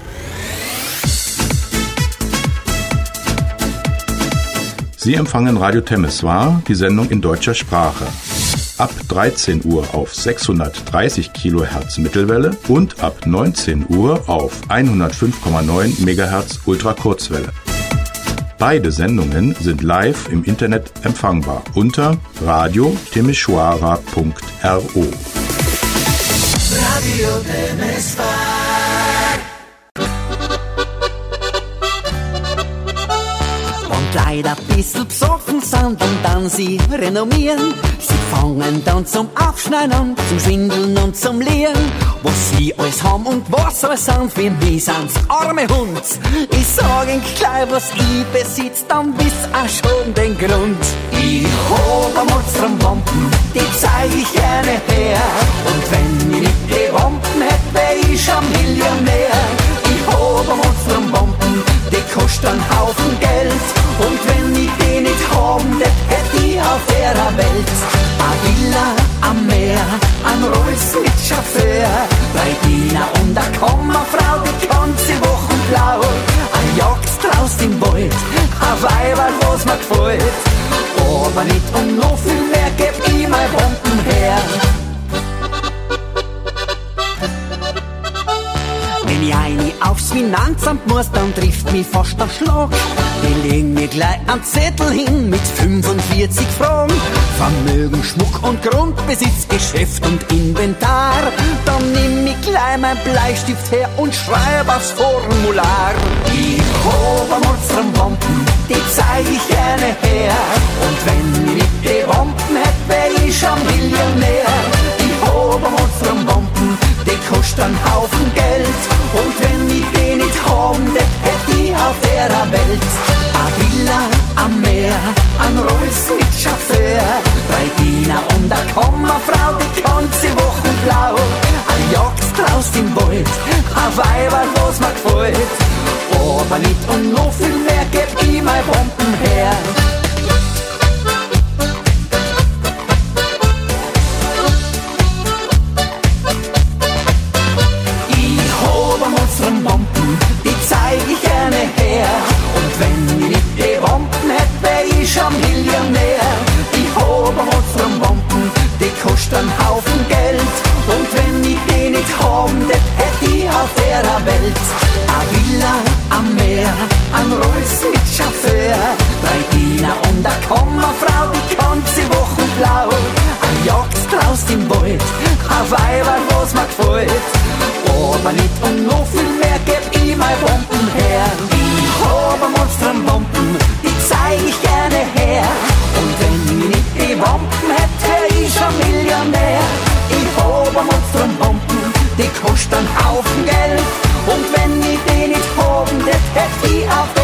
Speaker 1: Sie empfangen Radio Temeswar, die Sendung in deutscher Sprache. Ab dreizehn Uhr auf sechshundertdreißig Kilohertz Mittelwelle und ab neunzehn Uhr auf hundertfünf Komma neun Megahertz Ultrakurzwelle. Beide Sendungen sind live im Internet empfangbar unter radio timisoara punkt ro.
Speaker 4: Radio Temeswar.
Speaker 19: Leider ein bisschen besoffen sind und dann sie renommieren. Sie fangen dann zum Aufschneiden an, zum Schwindeln und zum Lieren. Was sie alles haben und was alles sind, für mich sind's arme Hund. Ich sag ihnen gleich, was ich besitz, dann wisst auch schon den Grund. Ich hab am Monstrum-Bomben, die zeig ich gerne her. Und wenn ich nicht die Bomben hätt, wär ich schon Millionär. Ich hab am Monstrum-Bomben, die kosten einen Haufen Geld. Und wenn ich die nicht haben, das hätt ich auf der Welt. A Villa am Meer, ein Rolls mit Chauffeur, drei Diener und a Kammerfrau, die ganze Woche blau. Ein Jagd draußen im Wald, a Weiberl, was mir gefällt. Aber nicht um noch viel mehr, geb ich mein Bomben her. Wenn ich eine aufs Finanzamt muss, dann trifft mich fast der Schlag. Die legen mir gleich einen Zettel hin mit fünfundvierzig Fragen. Vermögen, Schmuck und Grundbesitz, Geschäft und Inventar. Dann nimm ich gleich mein Bleistift her und schreib aufs Formular. Ich hab am Monstrum Bomben, die zeig ich gerne her. Und wenn ich nicht die Bomben hätt, wär ich schon Millionär. Ich hab am Monstrum Bomben, die kosten einen Haufen Geld. Und wenn ich die nicht haben, das hätt ich auf der Welt. A Villa am Meer, ein Rolls mit Chauffeur, drei Diener und a Kammerfrau, die ganze Woche blau. Ein Jagd draußen im Wald, a Weiberl, was mir gefällt. Aber nicht um noch viel mehr, geb ich mein Bomben her. Bomben, die zeig ich gerne her. Und wenn ich nicht die Bomben hätt, wär ich schon Millionär. Ich hab am Monstrum Bomben, die kosten einen Haufen Geld. Und wenn ich die nicht haben, das hätt ich auf der Welt. A Villa am Meer, ein Rolls mit Chauffeur,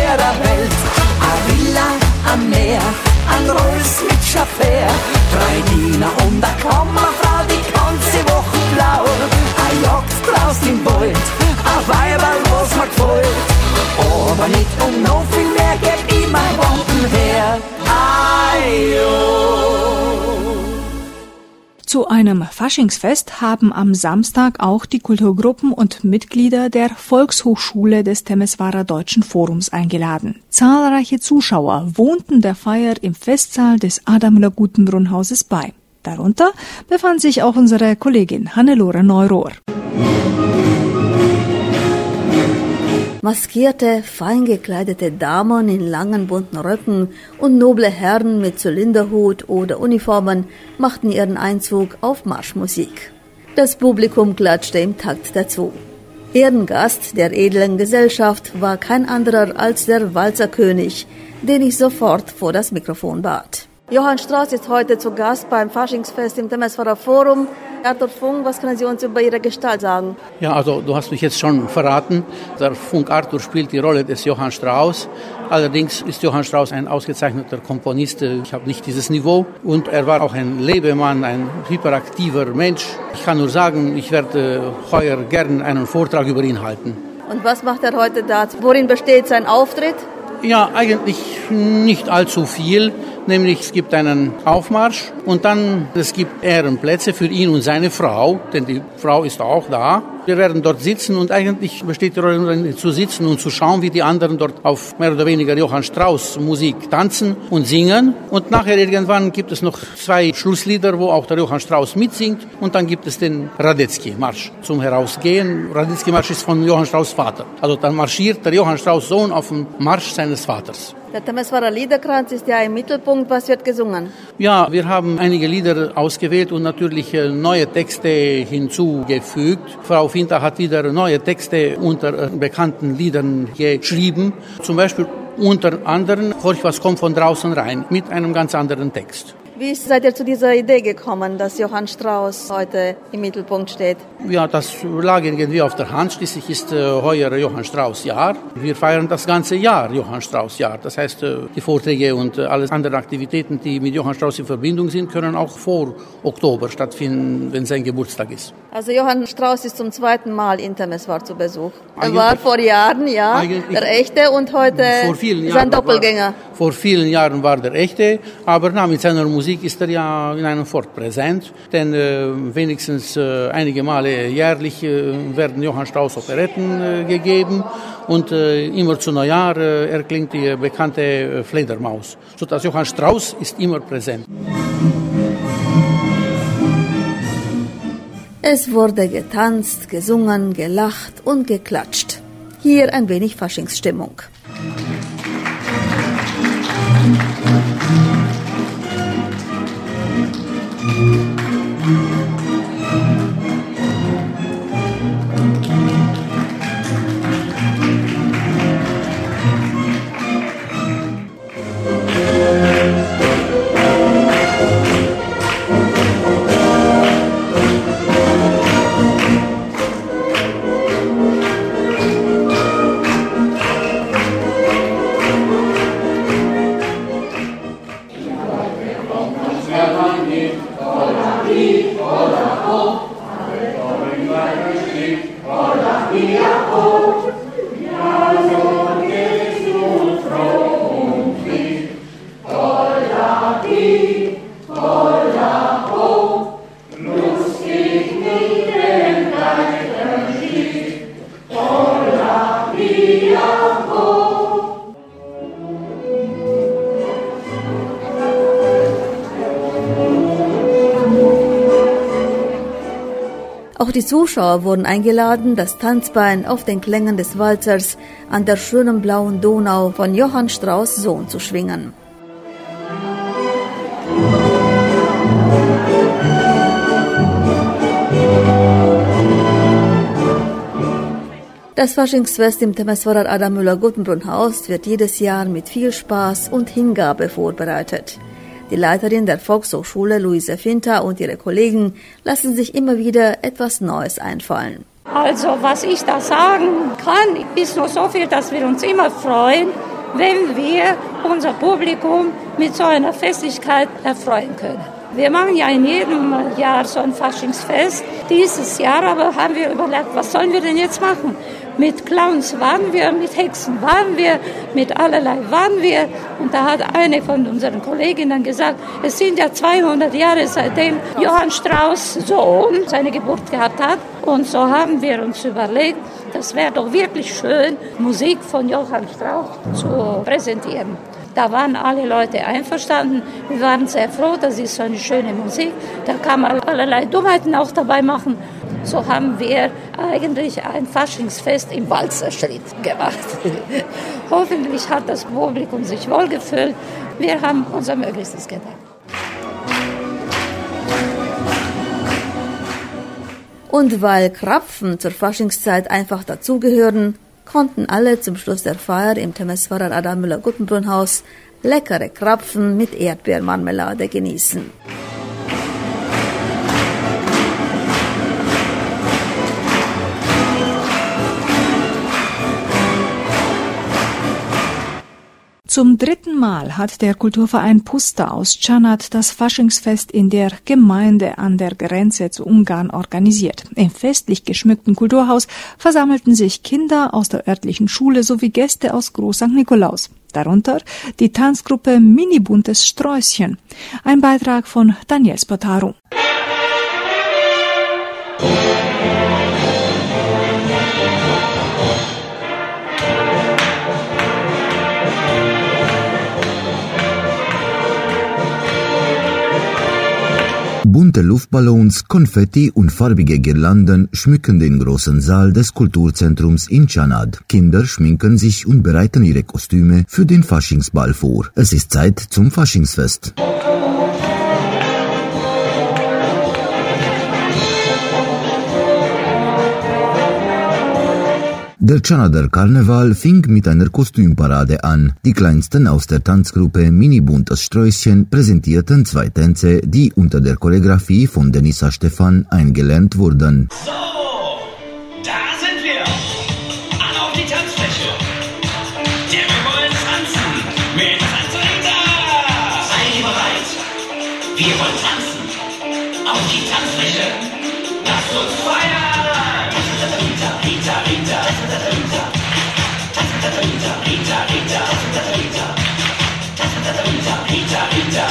Speaker 19: ihrer Welt. A Villa am Meer, ein Rolls mit Chauffeur, drei Diener und eine Kammerfrau, die ganze Woche blau. A Jagd draußen im Wald, a Weiberl, was mir gefällt. Aber nicht um noch viel mehr, geb ihm ein Wampen her. Ajo.
Speaker 2: Zu einem Faschingsfest haben am Samstag auch die Kulturgruppen und Mitglieder der Volkshochschule des Temeswarer Deutschen Forums eingeladen. Zahlreiche Zuschauer wohnten der Feier im Festsaal des Adam-Müller-Gutenbrunn-Hauses bei. Darunter befand sich auch unsere Kollegin Hannelore Neurohr.
Speaker 20: Maskierte, fein gekleidete Damen in langen bunten Röcken und noble Herren mit Zylinderhut oder Uniformen machten ihren Einzug auf Marschmusik. Das Publikum klatschte im Takt dazu. Ehrengast der edlen Gesellschaft war kein anderer als der Walzerkönig, den ich sofort vor das Mikrofon bat. Johann Strauss ist heute zu Gast beim Faschingsfest im Temeswarer Forum. Arthur Funk, was können Sie uns über Ihre Gestalt sagen?
Speaker 21: Ja, also du hast mich jetzt schon verraten. Der Funk Arthur spielt die Rolle des Johann Strauss. Allerdings ist Johann Strauss ein ausgezeichneter Komponist. Ich habe nicht dieses Niveau. Und er war auch ein Lebemann, ein hyperaktiver Mensch. Ich kann nur sagen, ich werde heuer gern einen Vortrag über ihn halten.
Speaker 20: Und was macht er heute da? Worin besteht sein Auftritt?
Speaker 21: Ja, eigentlich nicht allzu viel. Nämlich es gibt einen Aufmarsch und dann es gibt Ehrenplätze für ihn und seine Frau, denn die Frau ist auch da. Wir werden dort sitzen und eigentlich besteht die Rolle nur zu sitzen und zu schauen, wie die anderen dort auf mehr oder weniger Johann Strauss Musik tanzen und singen. Und nachher irgendwann gibt es noch zwei Schlusslieder, wo auch der Johann Strauss mitsingt. Und dann gibt es den Radetzky-Marsch zum Herausgehen. Radetzky-Marsch ist von Johann Strauss Vater. Also dann marschiert der Johann Strauss Sohn auf dem Marsch seines Vaters.
Speaker 20: Der Temeswarer Liederkranz ist ja im Mittelpunkt. Was wird gesungen?
Speaker 21: Ja, wir haben einige Lieder ausgewählt und natürlich neue Texte hinzugefügt. Frau Finter hat wieder neue Texte unter bekannten Liedern geschrieben. Zum Beispiel unter anderem Horch, was kommt von draußen rein, mit einem ganz anderen Text.
Speaker 20: Wie seid ihr zu dieser Idee gekommen, dass Johann Strauss heute im Mittelpunkt steht?
Speaker 21: Ja, das lag irgendwie auf der Hand. Schließlich ist äh, heuer Johann Strauss Jahr. Wir feiern das ganze Jahr Johann Strauss Jahr. Das heißt, äh, die Vorträge und äh, alles andere Aktivitäten, die mit Johann Strauss in Verbindung sind, können auch vor Oktober stattfinden, wenn sein Geburtstag ist.
Speaker 20: Also Johann Strauss ist zum zweiten Mal in Temeswar zu Besuch. Er eigentlich war vor Jahren, ja, der Echte und heute sein Doppelgänger.
Speaker 21: War, vor vielen Jahren war der Echte, aber na, mit seiner Musik ist er ja in einem Fort präsent, denn äh, wenigstens äh, einige Male jährlich äh, werden Johann Strauss Operetten äh, gegeben und äh, immer zu Neujahr äh, erklingt die bekannte äh, Fledermaus, sodass Johann Strauss ist immer präsent.
Speaker 20: Es wurde getanzt, gesungen, gelacht und geklatscht. Hier ein wenig Faschingsstimmung. Auch die Zuschauer wurden eingeladen, das Tanzbein auf den Klängen des Walzers an der schönen blauen Donau von Johann Strauss Sohn zu schwingen. Das Faschingsfest im Temeswarer Adam-Müller-Gutenbrunn-Haus wird jedes Jahr mit viel Spaß und Hingabe vorbereitet. Die Leiterin der Volkshochschule, Luise Finter, und ihre Kollegen lassen sich immer wieder etwas Neues einfallen.
Speaker 22: Also, was ich da sagen kann, ist nur so viel, dass wir uns immer freuen,
Speaker 5: wenn wir unser Publikum mit so einer Festlichkeit erfreuen können. Wir machen ja in jedem Jahr so ein Faschingsfest. Dieses Jahr aber haben wir überlegt, was sollen wir denn jetzt machen? Mit Clowns waren wir, mit Hexen waren wir, mit allerlei waren wir. Und da hat eine von unseren Kolleginnen gesagt, es sind ja zweihundert Jahre, seitdem Johann Strauss Sohn seine Geburt gehabt hat. Und so haben wir uns überlegt, das wäre doch wirklich schön, Musik von Johann Strauss zu präsentieren. Da waren alle Leute einverstanden. Wir waren sehr froh, das ist so eine schöne Musik. Da kann man allerlei Dummheiten auch dabei machen. So haben wir eigentlich ein Faschingsfest im Walzerschritt gemacht. Hoffentlich hat das Publikum sich wohlgefühlt. Wir haben unser Möglichstes getan.
Speaker 20: Und weil Krapfen zur Faschingszeit einfach dazugehören, konnten alle zum Schluss der Feier im Temeswarer Adam Müller-Guttenbrunn-Haus leckere Krapfen mit Erdbeermarmelade genießen.
Speaker 2: Zum dritten Mal hat der Kulturverein Pusta aus Czanad das Faschingsfest in der Gemeinde an der Grenze zu Ungarn organisiert. Im festlich geschmückten Kulturhaus versammelten sich Kinder aus der örtlichen Schule sowie Gäste aus Groß Sankt Nikolaus. Darunter die Tanzgruppe Mini Buntes Sträußchen. Ein Beitrag von Daniel Spataru.
Speaker 15: Bunte Luftballons, Konfetti und farbige Girlanden schmücken den großen Saal des Kulturzentrums in Czanad. Kinder schminken sich und bereiten ihre Kostüme für den Faschingsball vor. Es ist Zeit zum Faschingsfest. Der Czanader Karneval fing mit einer Kostümparade an. Die Kleinsten aus der Tanzgruppe Mini Buntes Sträußchen präsentierten zwei Tänze, die unter der Choreografie von Denisa Stefan eingelernt wurden.
Speaker 22: So, da sind wir. Alle auf die Tanzfläche. Denn wir wollen tanzen mit Tanzrita. Seid ihr bereit? Wir wollen tanzen auf die Tanzfläche. Lasst uns feiern. Rita, Rita, Rita, Rita, Rita, Rita, Rita, Rita, Rita, Rita, Rita, Rita,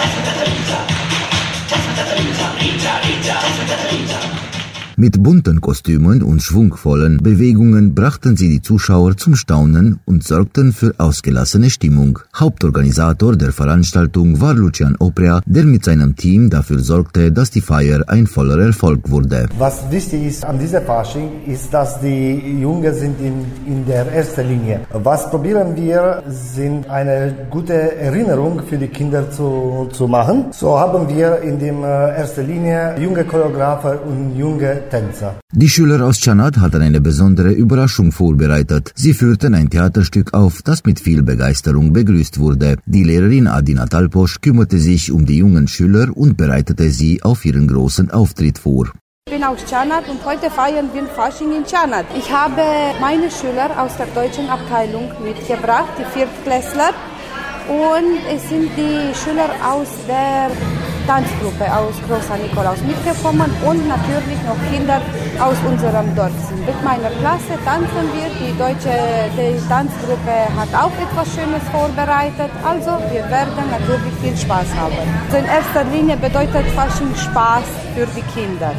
Speaker 22: Rita, Rita, Rita.
Speaker 15: Mit bunten Kostümen und schwungvollen Bewegungen brachten sie die Zuschauer zum Staunen und sorgten für ausgelassene Stimmung. Hauptorganisator der Veranstaltung war Lucian Oprea, der mit seinem Team dafür sorgte, dass die Feier ein voller Erfolg wurde.
Speaker 23: Was wichtig ist an dieser Fasching, ist, dass die Jungen sind in, in der ersten Linie. Was probieren wir, sind eine gute Erinnerung für die Kinder zu, zu machen. So haben wir in der ersten Linie junge Choreografer und junge Tänzer.
Speaker 15: Die Schüler aus Czanad hatten eine besondere Überraschung vorbereitet. Sie führten ein Theaterstück auf, das mit viel Begeisterung begrüßt wurde. Die Lehrerin Adina Talposch kümmerte sich um die jungen Schüler und bereitete sie auf ihren großen Auftritt vor.
Speaker 24: Ich bin aus Czanad und heute feiern wir Fasching in Czanad. Ich habe meine Schüler aus der deutschen Abteilung mitgebracht, die Viertklässler. Und es sind die Schüler aus der Tanzgruppe aus Groß Sankt Nikolaus mitgekommen und natürlich noch Kinder aus unserem Dorf. Mit meiner Klasse tanzen wir. Die deutsche die Tanzgruppe hat auch etwas Schönes vorbereitet. Also wir werden natürlich viel Spaß haben. In erster Linie bedeutet Fasching Spaß für die Kinder.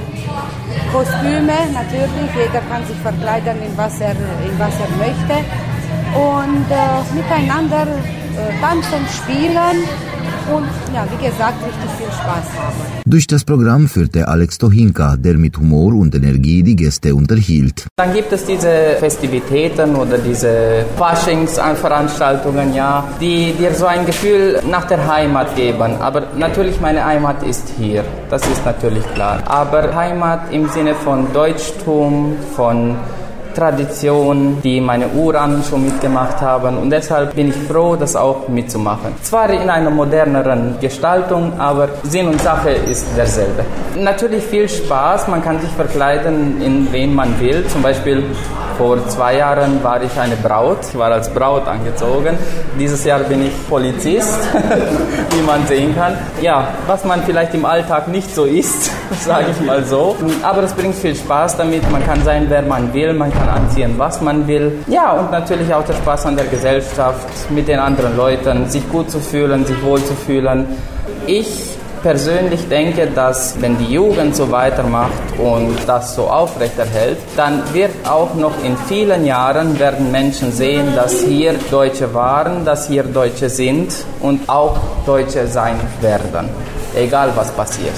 Speaker 24: Kostüme natürlich, jeder kann sich verkleiden, in was er, in was er möchte. Und äh, miteinander äh, tanzen, spielen. Und ja, wie gesagt, richtig viel Spaß haben.
Speaker 15: Durch das Programm führte Alex Tohinka, der mit Humor und Energie die Gäste unterhielt.
Speaker 25: Dann gibt es diese Festivitäten oder diese Faschingsveranstaltungen, ja, die dir so ein Gefühl nach der Heimat geben. Aber natürlich, meine Heimat ist hier, das ist natürlich klar. Aber Heimat im Sinne von Deutschtum, von Tradition, die meine Urahnen schon mitgemacht haben, und deshalb bin ich froh, das auch mitzumachen. Zwar in einer moderneren Gestaltung, aber Sinn und Sache ist derselbe. Natürlich viel Spaß, man kann sich verkleiden, in wen man will, zum Beispiel Vor zwei Jahren war ich eine Braut, ich war als Braut angezogen. Dieses Jahr bin ich Polizist, wie man sehen kann. Ja, was man vielleicht im Alltag nicht so ist, sage ich mal so. Aber es bringt viel Spaß damit, man kann sein, wer man will, man kann anziehen, was man will. Ja, und natürlich auch der Spaß an der Gesellschaft, mit den anderen Leuten, sich gut zu fühlen, sich wohl zu fühlen. Ich persönlich denke, dass wenn die Jugend so weitermacht und das so aufrechterhält, dann wird auch noch in vielen Jahren werden Menschen sehen, dass hier Deutsche waren, dass hier Deutsche sind und auch Deutsche sein werden, egal was passiert.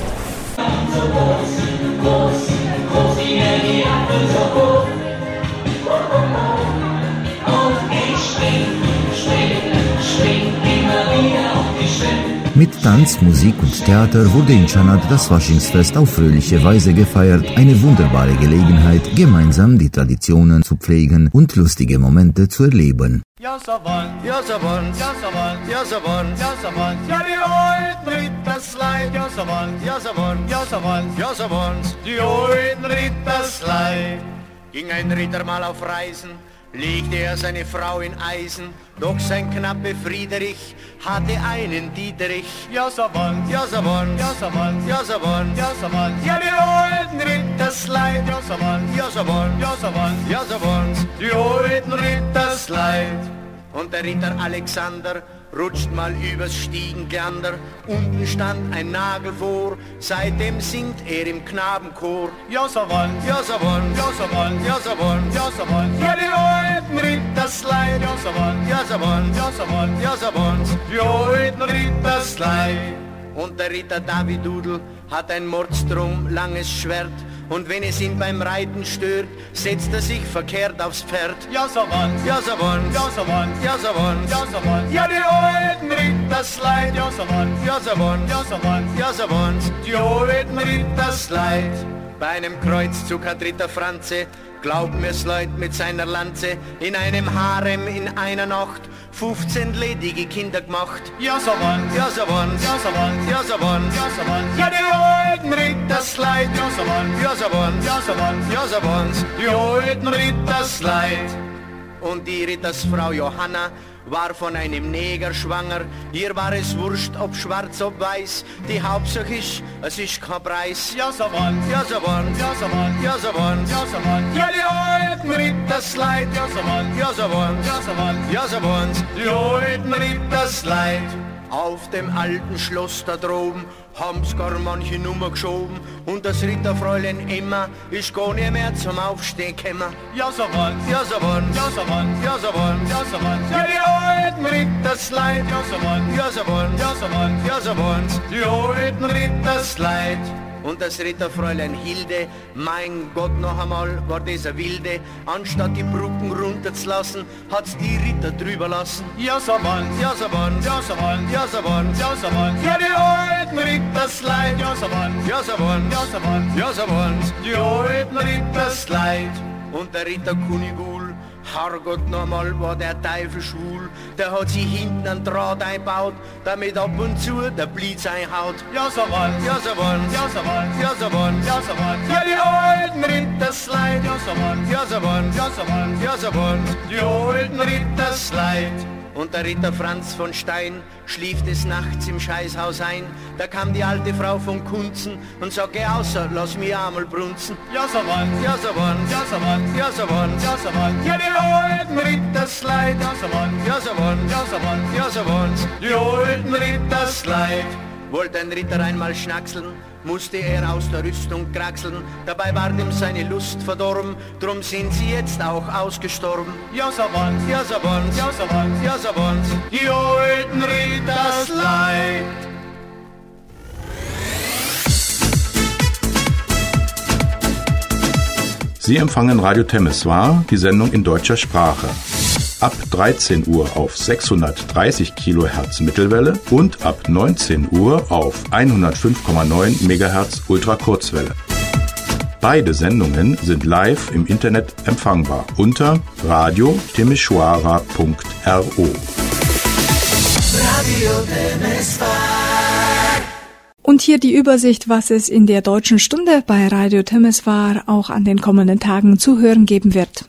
Speaker 15: Mit Tanz, Musik und Theater wurde in Canad das Faschingsfest auf fröhliche Weise gefeiert. Eine wunderbare Gelegenheit, gemeinsam die Traditionen zu pflegen und lustige Momente zu erleben.
Speaker 4: Ja, so wollen, ja, so wollen, ja, so wollen, ja, so wollen, ja, so wollen, ja, die alten Rittersleid, ja, so wollen, ja, so wollen, ja, so wollen, ja, so wollen, die alten Rittersleid. Ging ein Ritter mal auf Reisen, legte er seine Frau in Eisen, doch sein Knappe Friedrich hatte einen Dieterich. Ja, so wollen, ja, so wollen, ja, so wollen, ja, so wollen, ja, so wollen, ja, die alten Rittersleid, ja, so wollen, ja, so wollen, ja, so wollen, ja, so wollen, die alten Rittersleid. Und der Ritter Alexander rutscht mal übers Stiegengeander, unten stand ein Nagel vor, seitdem singt er im Knabenchor. Ja, so wollen, ja, so wollen, ja, so wollen, ja, so wollen, ja, so wollen, ja, die alten Rittersleid, ja, so wollen, ja, so wollen, ja, so wollen, ja, so wollen, die alten Rittersleid. Und der Ritter Davidudel hat ein Mordstrom langes Schwert, und wenn es ihn beim Reiten stört, setzt er sich verkehrt aufs Pferd. Ja, so wollen, ja, so wollen, ja, so wollen, ja, so wollen, ja, so wollen, ja, die alten Rittersleid, ja, so wollen, ja, so wollen, ja, so wollen, ja, so wollen, die alten Rittersleid. Bei einem Kreuzzug hat Ritter Franze, glaubt mir's Leut, mit seiner Lanze in einem Harem in einer Nacht fünfzehn ledige Kinder gemacht. Ja, so wollen, ja, so wollen, ja, so wollen, ja, so wollen, ja, so wollen, ja, die alten Rittersleid, ja, so wollen, ja, so wollen, ja, so wollen, ja, so wollen, die alten Rittersleid. Und die Rittersfrau Johanna war von einem Neger schwanger, ihr war es wurscht, ob schwarz, ob weiß, die Hauptsache ist, es ist kein Preis. Ja, so wollen, ja, so wollen, ja, so wollen, ja, so wollen, ja, so wollen, ja, die alten Rittersleid, ja, so wollen, ja, so wollen, ja, so wollen, ja, so wollen, die alten Rittersleid. Auf dem alten Schloss da droben haben's gar manche Nummer geschoben, und das Ritterfräulein Emma ist gar nicht mehr zum Aufstehen gekommen. Ja, so wollen, ja, so wollen, ja, so wollen, ja, so wollen, ja, so wollen, ja, die alten Rittersleid, ja, so wollen, ja, so wollen, ja, so wollen, ja, so wollen, die alten Rittersleid. Und das Ritterfräulein Hilde, mein Gott, noch einmal war das eine Wilde. Anstatt die Brücken runterzulassen, hat's die Ritter drüber lassen. Ja, so wollen, ja, so wollen, ja, so wollen, ja, so wollen, ja, so wollen, ja, die alten Rittersleid, ja, so wollen, ja, so wollen, ja, so wollen, ja, so wollen, die alten Rittersleid. Und der Ritter Kunigul, Herrgott, nochmal war der Teufel schwul, der hat sich hinten einen Draht einbaut, damit ab und zu der Blitz einhaut. Ja, so wollen, ja, so wollen, ja, so wollen, ja, so wollen, ja, so wollen, ja, die alten Rittersleid, ja, so wollen, ja, so wollen, ja, so wollen, ja, so wollen, die alten Rittersleid. Und der Ritter Franz von Stein schlief des Nachts im Scheißhaus ein. Da kam die alte Frau von Kunzen und sagt, geh außer, lass mich einmal brunzen. Ja, so wollen, ja, so wollen, ja, so wollen, ja, so wollen, ja, so wollen, ja, die alten Rittersleid, ja, so wollen, ja, so wollen, ja, so wollen, ja, so wollen, die alten Rittersleid. Wollte ein Ritter einmal schnackseln, musste er aus der Rüstung kraxeln, dabei war dem seine Lust verdorben, drum sind sie jetzt auch ausgestorben. Ja, so wollen, ja, so wollen, ja, so wollen, ja, so wollen, die alten Rittersleid.
Speaker 1: Sie empfangen Radio Temeswar, die Sendung in deutscher Sprache. Ab dreizehn Uhr auf sechshundertdreißig Kilohertz Mittelwelle und ab neunzehn Uhr auf hundertfünf Komma neun Megahertz Ultrakurzwelle. Beide Sendungen sind live im Internet empfangbar unter radio timisoara punkt ro.
Speaker 2: Und Und hier die Übersicht, was es in der Deutschen Stunde bei Radio Temeswar auch an den kommenden Tagen zu hören geben wird.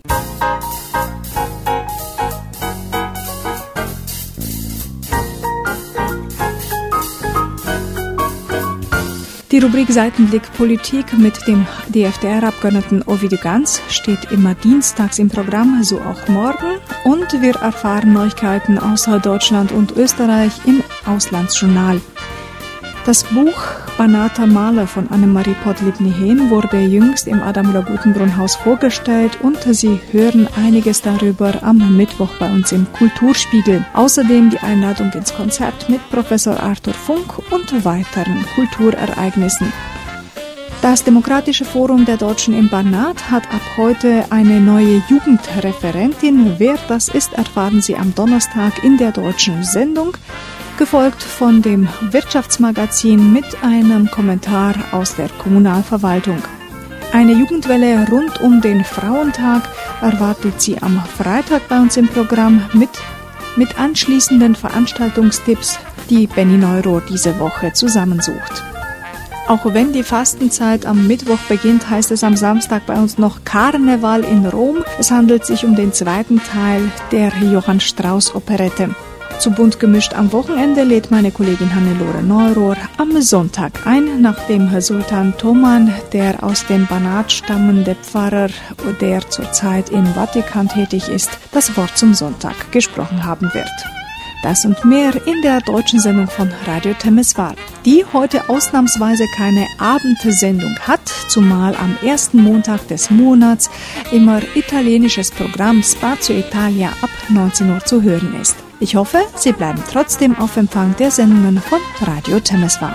Speaker 2: Die Rubrik Seitenblick Politik mit dem D F D R-Abgeordneten Ovidio Ganz steht immer dienstags im Programm, so auch morgen. Und wir erfahren Neuigkeiten aus Deutschland und Österreich im Auslandsjournal. Das Buch Banata Maler von Annemarie Podlipny-Hehn wurde jüngst im Adam-Müller-Gutenbrunn-Haus vorgestellt und Sie hören einiges darüber am Mittwoch bei uns im Kulturspiegel. Außerdem die Einladung ins Konzert mit Professor Arthur Funk und weiteren Kulturereignissen. Das Demokratische Forum der Deutschen in Banat hat ab heute eine neue Jugendreferentin. Wer das ist, erfahren Sie am Donnerstag in der Deutschen Sendung, gefolgt von dem Wirtschaftsmagazin mit einem Kommentar aus der Kommunalverwaltung. Eine Jugendwelle rund um den Frauentag erwartet Sie am Freitag bei uns im Programm mit, mit anschließenden Veranstaltungstipps, die Benny Neuro diese Woche zusammensucht. Auch wenn die Fastenzeit am Mittwoch beginnt, heißt es am Samstag bei uns noch Karneval in Rom. Es handelt sich um den zweiten Teil der Johann Strauss Operette. Zu bunt gemischt am Wochenende lädt meine Kollegin Hannelore Neurohr am Sonntag ein, nachdem Sultan Thoman, der aus dem Banat stammende Pfarrer, der zurzeit im Vatikan tätig ist, das Wort zum Sonntag gesprochen haben wird. Das und mehr in der deutschen Sendung von Radio Temeswar, die heute ausnahmsweise keine Abendsendung hat, zumal am ersten Montag des Monats immer italienisches Programm Spazio Italia ab neunzehn Uhr zu hören ist. Ich hoffe, Sie bleiben trotzdem auf Empfang der Sendungen von Radio Temeswar.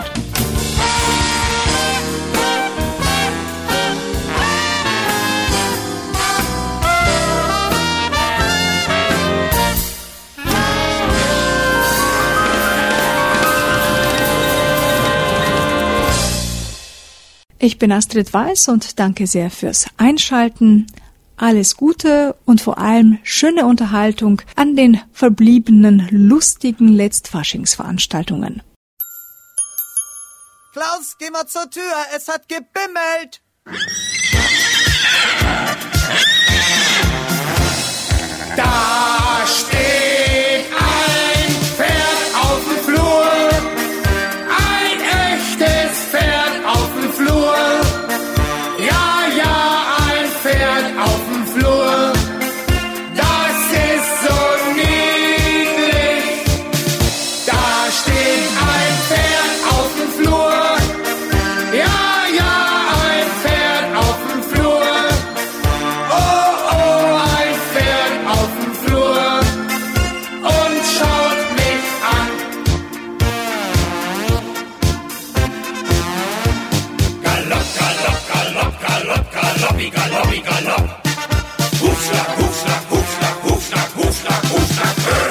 Speaker 2: Ich bin Astrid Weiß und danke sehr fürs Einschalten. Alles Gute und vor allem schöne Unterhaltung an den verbliebenen lustigen Letztfaschingsveranstaltungen.
Speaker 3: Klaus, geh mal zur Tür, es hat gebimmelt.
Speaker 14: Da steht ein Pferd auf dem Flur, ein echtes Pferd auf dem Flur. Ja, ja, ein Pferd auf dem Flur. Das ist so niedlich. Da steht ein Pferd auf dem Flur. Ja, ja, ein Pferd auf dem Flur. Oh, oh, ein Pferd auf dem Flur. Und schaut mich an. Galopp, Galopp, Galopp, Galopp, Galoppi, Galoppi, Galopp. Hufschlag, Hufschlag, Hufschlag, Hufschlag, Hufschlag, Hufschlag.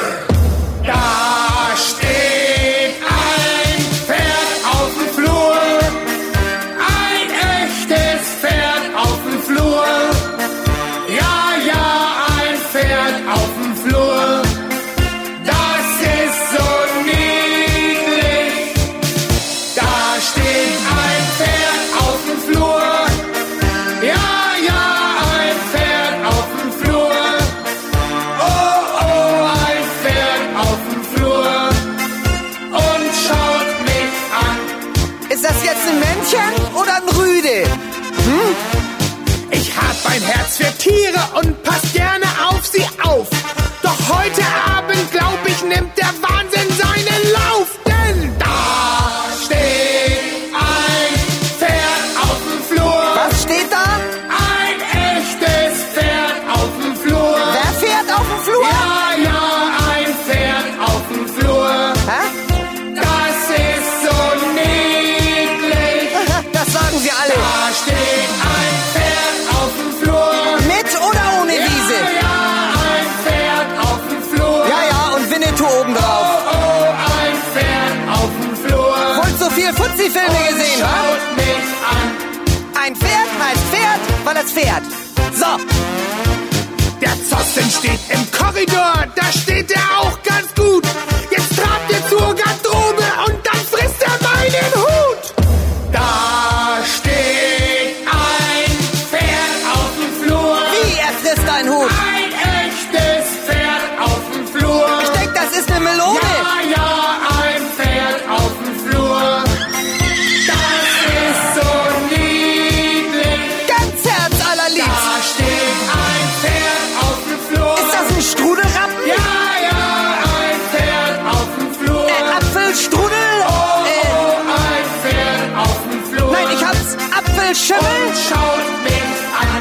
Speaker 14: Da steht ein Pferd auf dem Flur, ein echtes Pferd auf dem Flur. Ja, ja, ein Pferd auf dem Flur. Das ist so niedlich. Da steht ein Pferd auf dem Flur. Ja, ja, ein Pferd auf dem Flur. Oh, oh, ein Pferd auf dem Flur. Und schaut mich an.
Speaker 3: Ist das jetzt ein Männchen oder ein Rüde? Hm?
Speaker 14: Ich hab ein Herz für Tiere und pass gerne auf sie auf. Doch heute Abend, glaub ich, nimmt der Wahnsinn seinen Lauf. Denn da steht ein Pferd auf dem Flur.
Speaker 3: Was steht da?
Speaker 14: Ein echtes Pferd auf dem Flur.
Speaker 3: Wer fährt auf dem Flur?
Speaker 14: Ja, ja, ein Pferd auf dem Flur.
Speaker 3: Hä?
Speaker 14: Das ist so niedlich.
Speaker 3: Das sagen sie alle.
Speaker 14: Da steht ein Pferd auf dem Flur.
Speaker 3: Mit oder ohne Wiese?
Speaker 14: Ja, ja, ein Pferd auf dem Flur.
Speaker 3: Ja, ja, und Winnetou obendrauf.
Speaker 14: Oh, oh, ein Pferd auf dem Flur.
Speaker 3: Wohl so viel Fuzzi-Filme gesehen, wa?
Speaker 14: Schaut mich an.
Speaker 3: Ein Pferd heißt Pferd, weil es fährt. So.
Speaker 14: Der Zossen steht im Korridor, da steht er auch ganz gut. Jetzt trabt er zur Garderobe und dann frisst er meinen Hut.
Speaker 3: Schimmel
Speaker 22: und schaut mich an.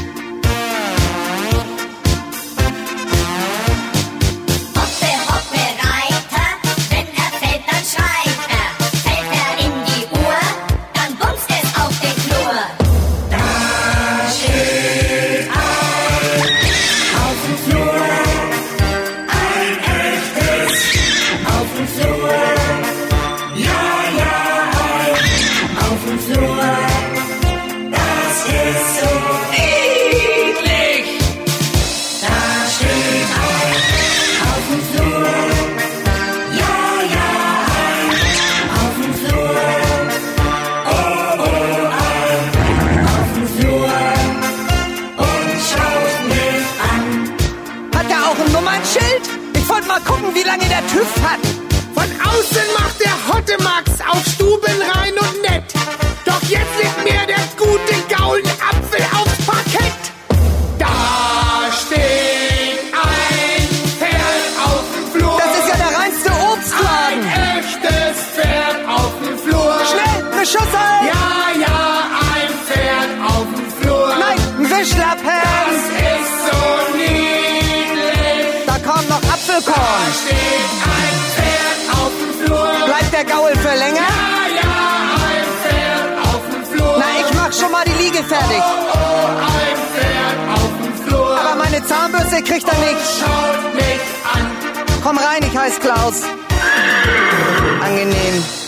Speaker 6: Hoppe, hoppe, Reiter, wenn er fällt, dann schreit er. Fällt er in die Uhr, dann bumst es auf den Flur.
Speaker 22: Da steht ein auf dem Flur, ein echtes auf dem Flur. Ja, ja, ein auf dem Flur. Das ist so niedlich. Da steht ein auf dem Flur. Ja, ja, ein auf dem Flur. Oh, oh, ein auf dem Flur und schaut mich an.
Speaker 3: Hat er auch ein Nummernschild? Ich wollte mal gucken, wie lange der TÜV hat.
Speaker 22: Von außen macht der Hotte Max auf Stuben rein und nett. Doch jetzt liegt mir der gute Gaulenapfel aufs Parkett. Da steht ein Pferd auf dem Flur.
Speaker 3: Das ist ja der reinste Obstladen.
Speaker 22: Ein echtes Pferd auf dem Flur.
Speaker 3: Schnell, eine Schüssel.
Speaker 22: Ja, ja, ein Pferd auf dem Flur.
Speaker 3: Nein, ein Wischlappen.
Speaker 22: Das ist so niedlich.
Speaker 3: Da kommt noch Apfelkorn.
Speaker 22: Da steht ein Pferd auf dem Flur.
Speaker 3: Bleibt der Gaul für länger?
Speaker 22: Ja, ja, ein Pferd auf dem Flur.
Speaker 3: Na, ich mach schon mal die Liege fertig.
Speaker 22: Oh, oh, ein Pferd auf dem Flur.
Speaker 3: Aber meine Zahnbürste kriegt er nicht.
Speaker 22: Schaut mich an.
Speaker 3: Komm rein, ich heiß Klaus. Angenehm.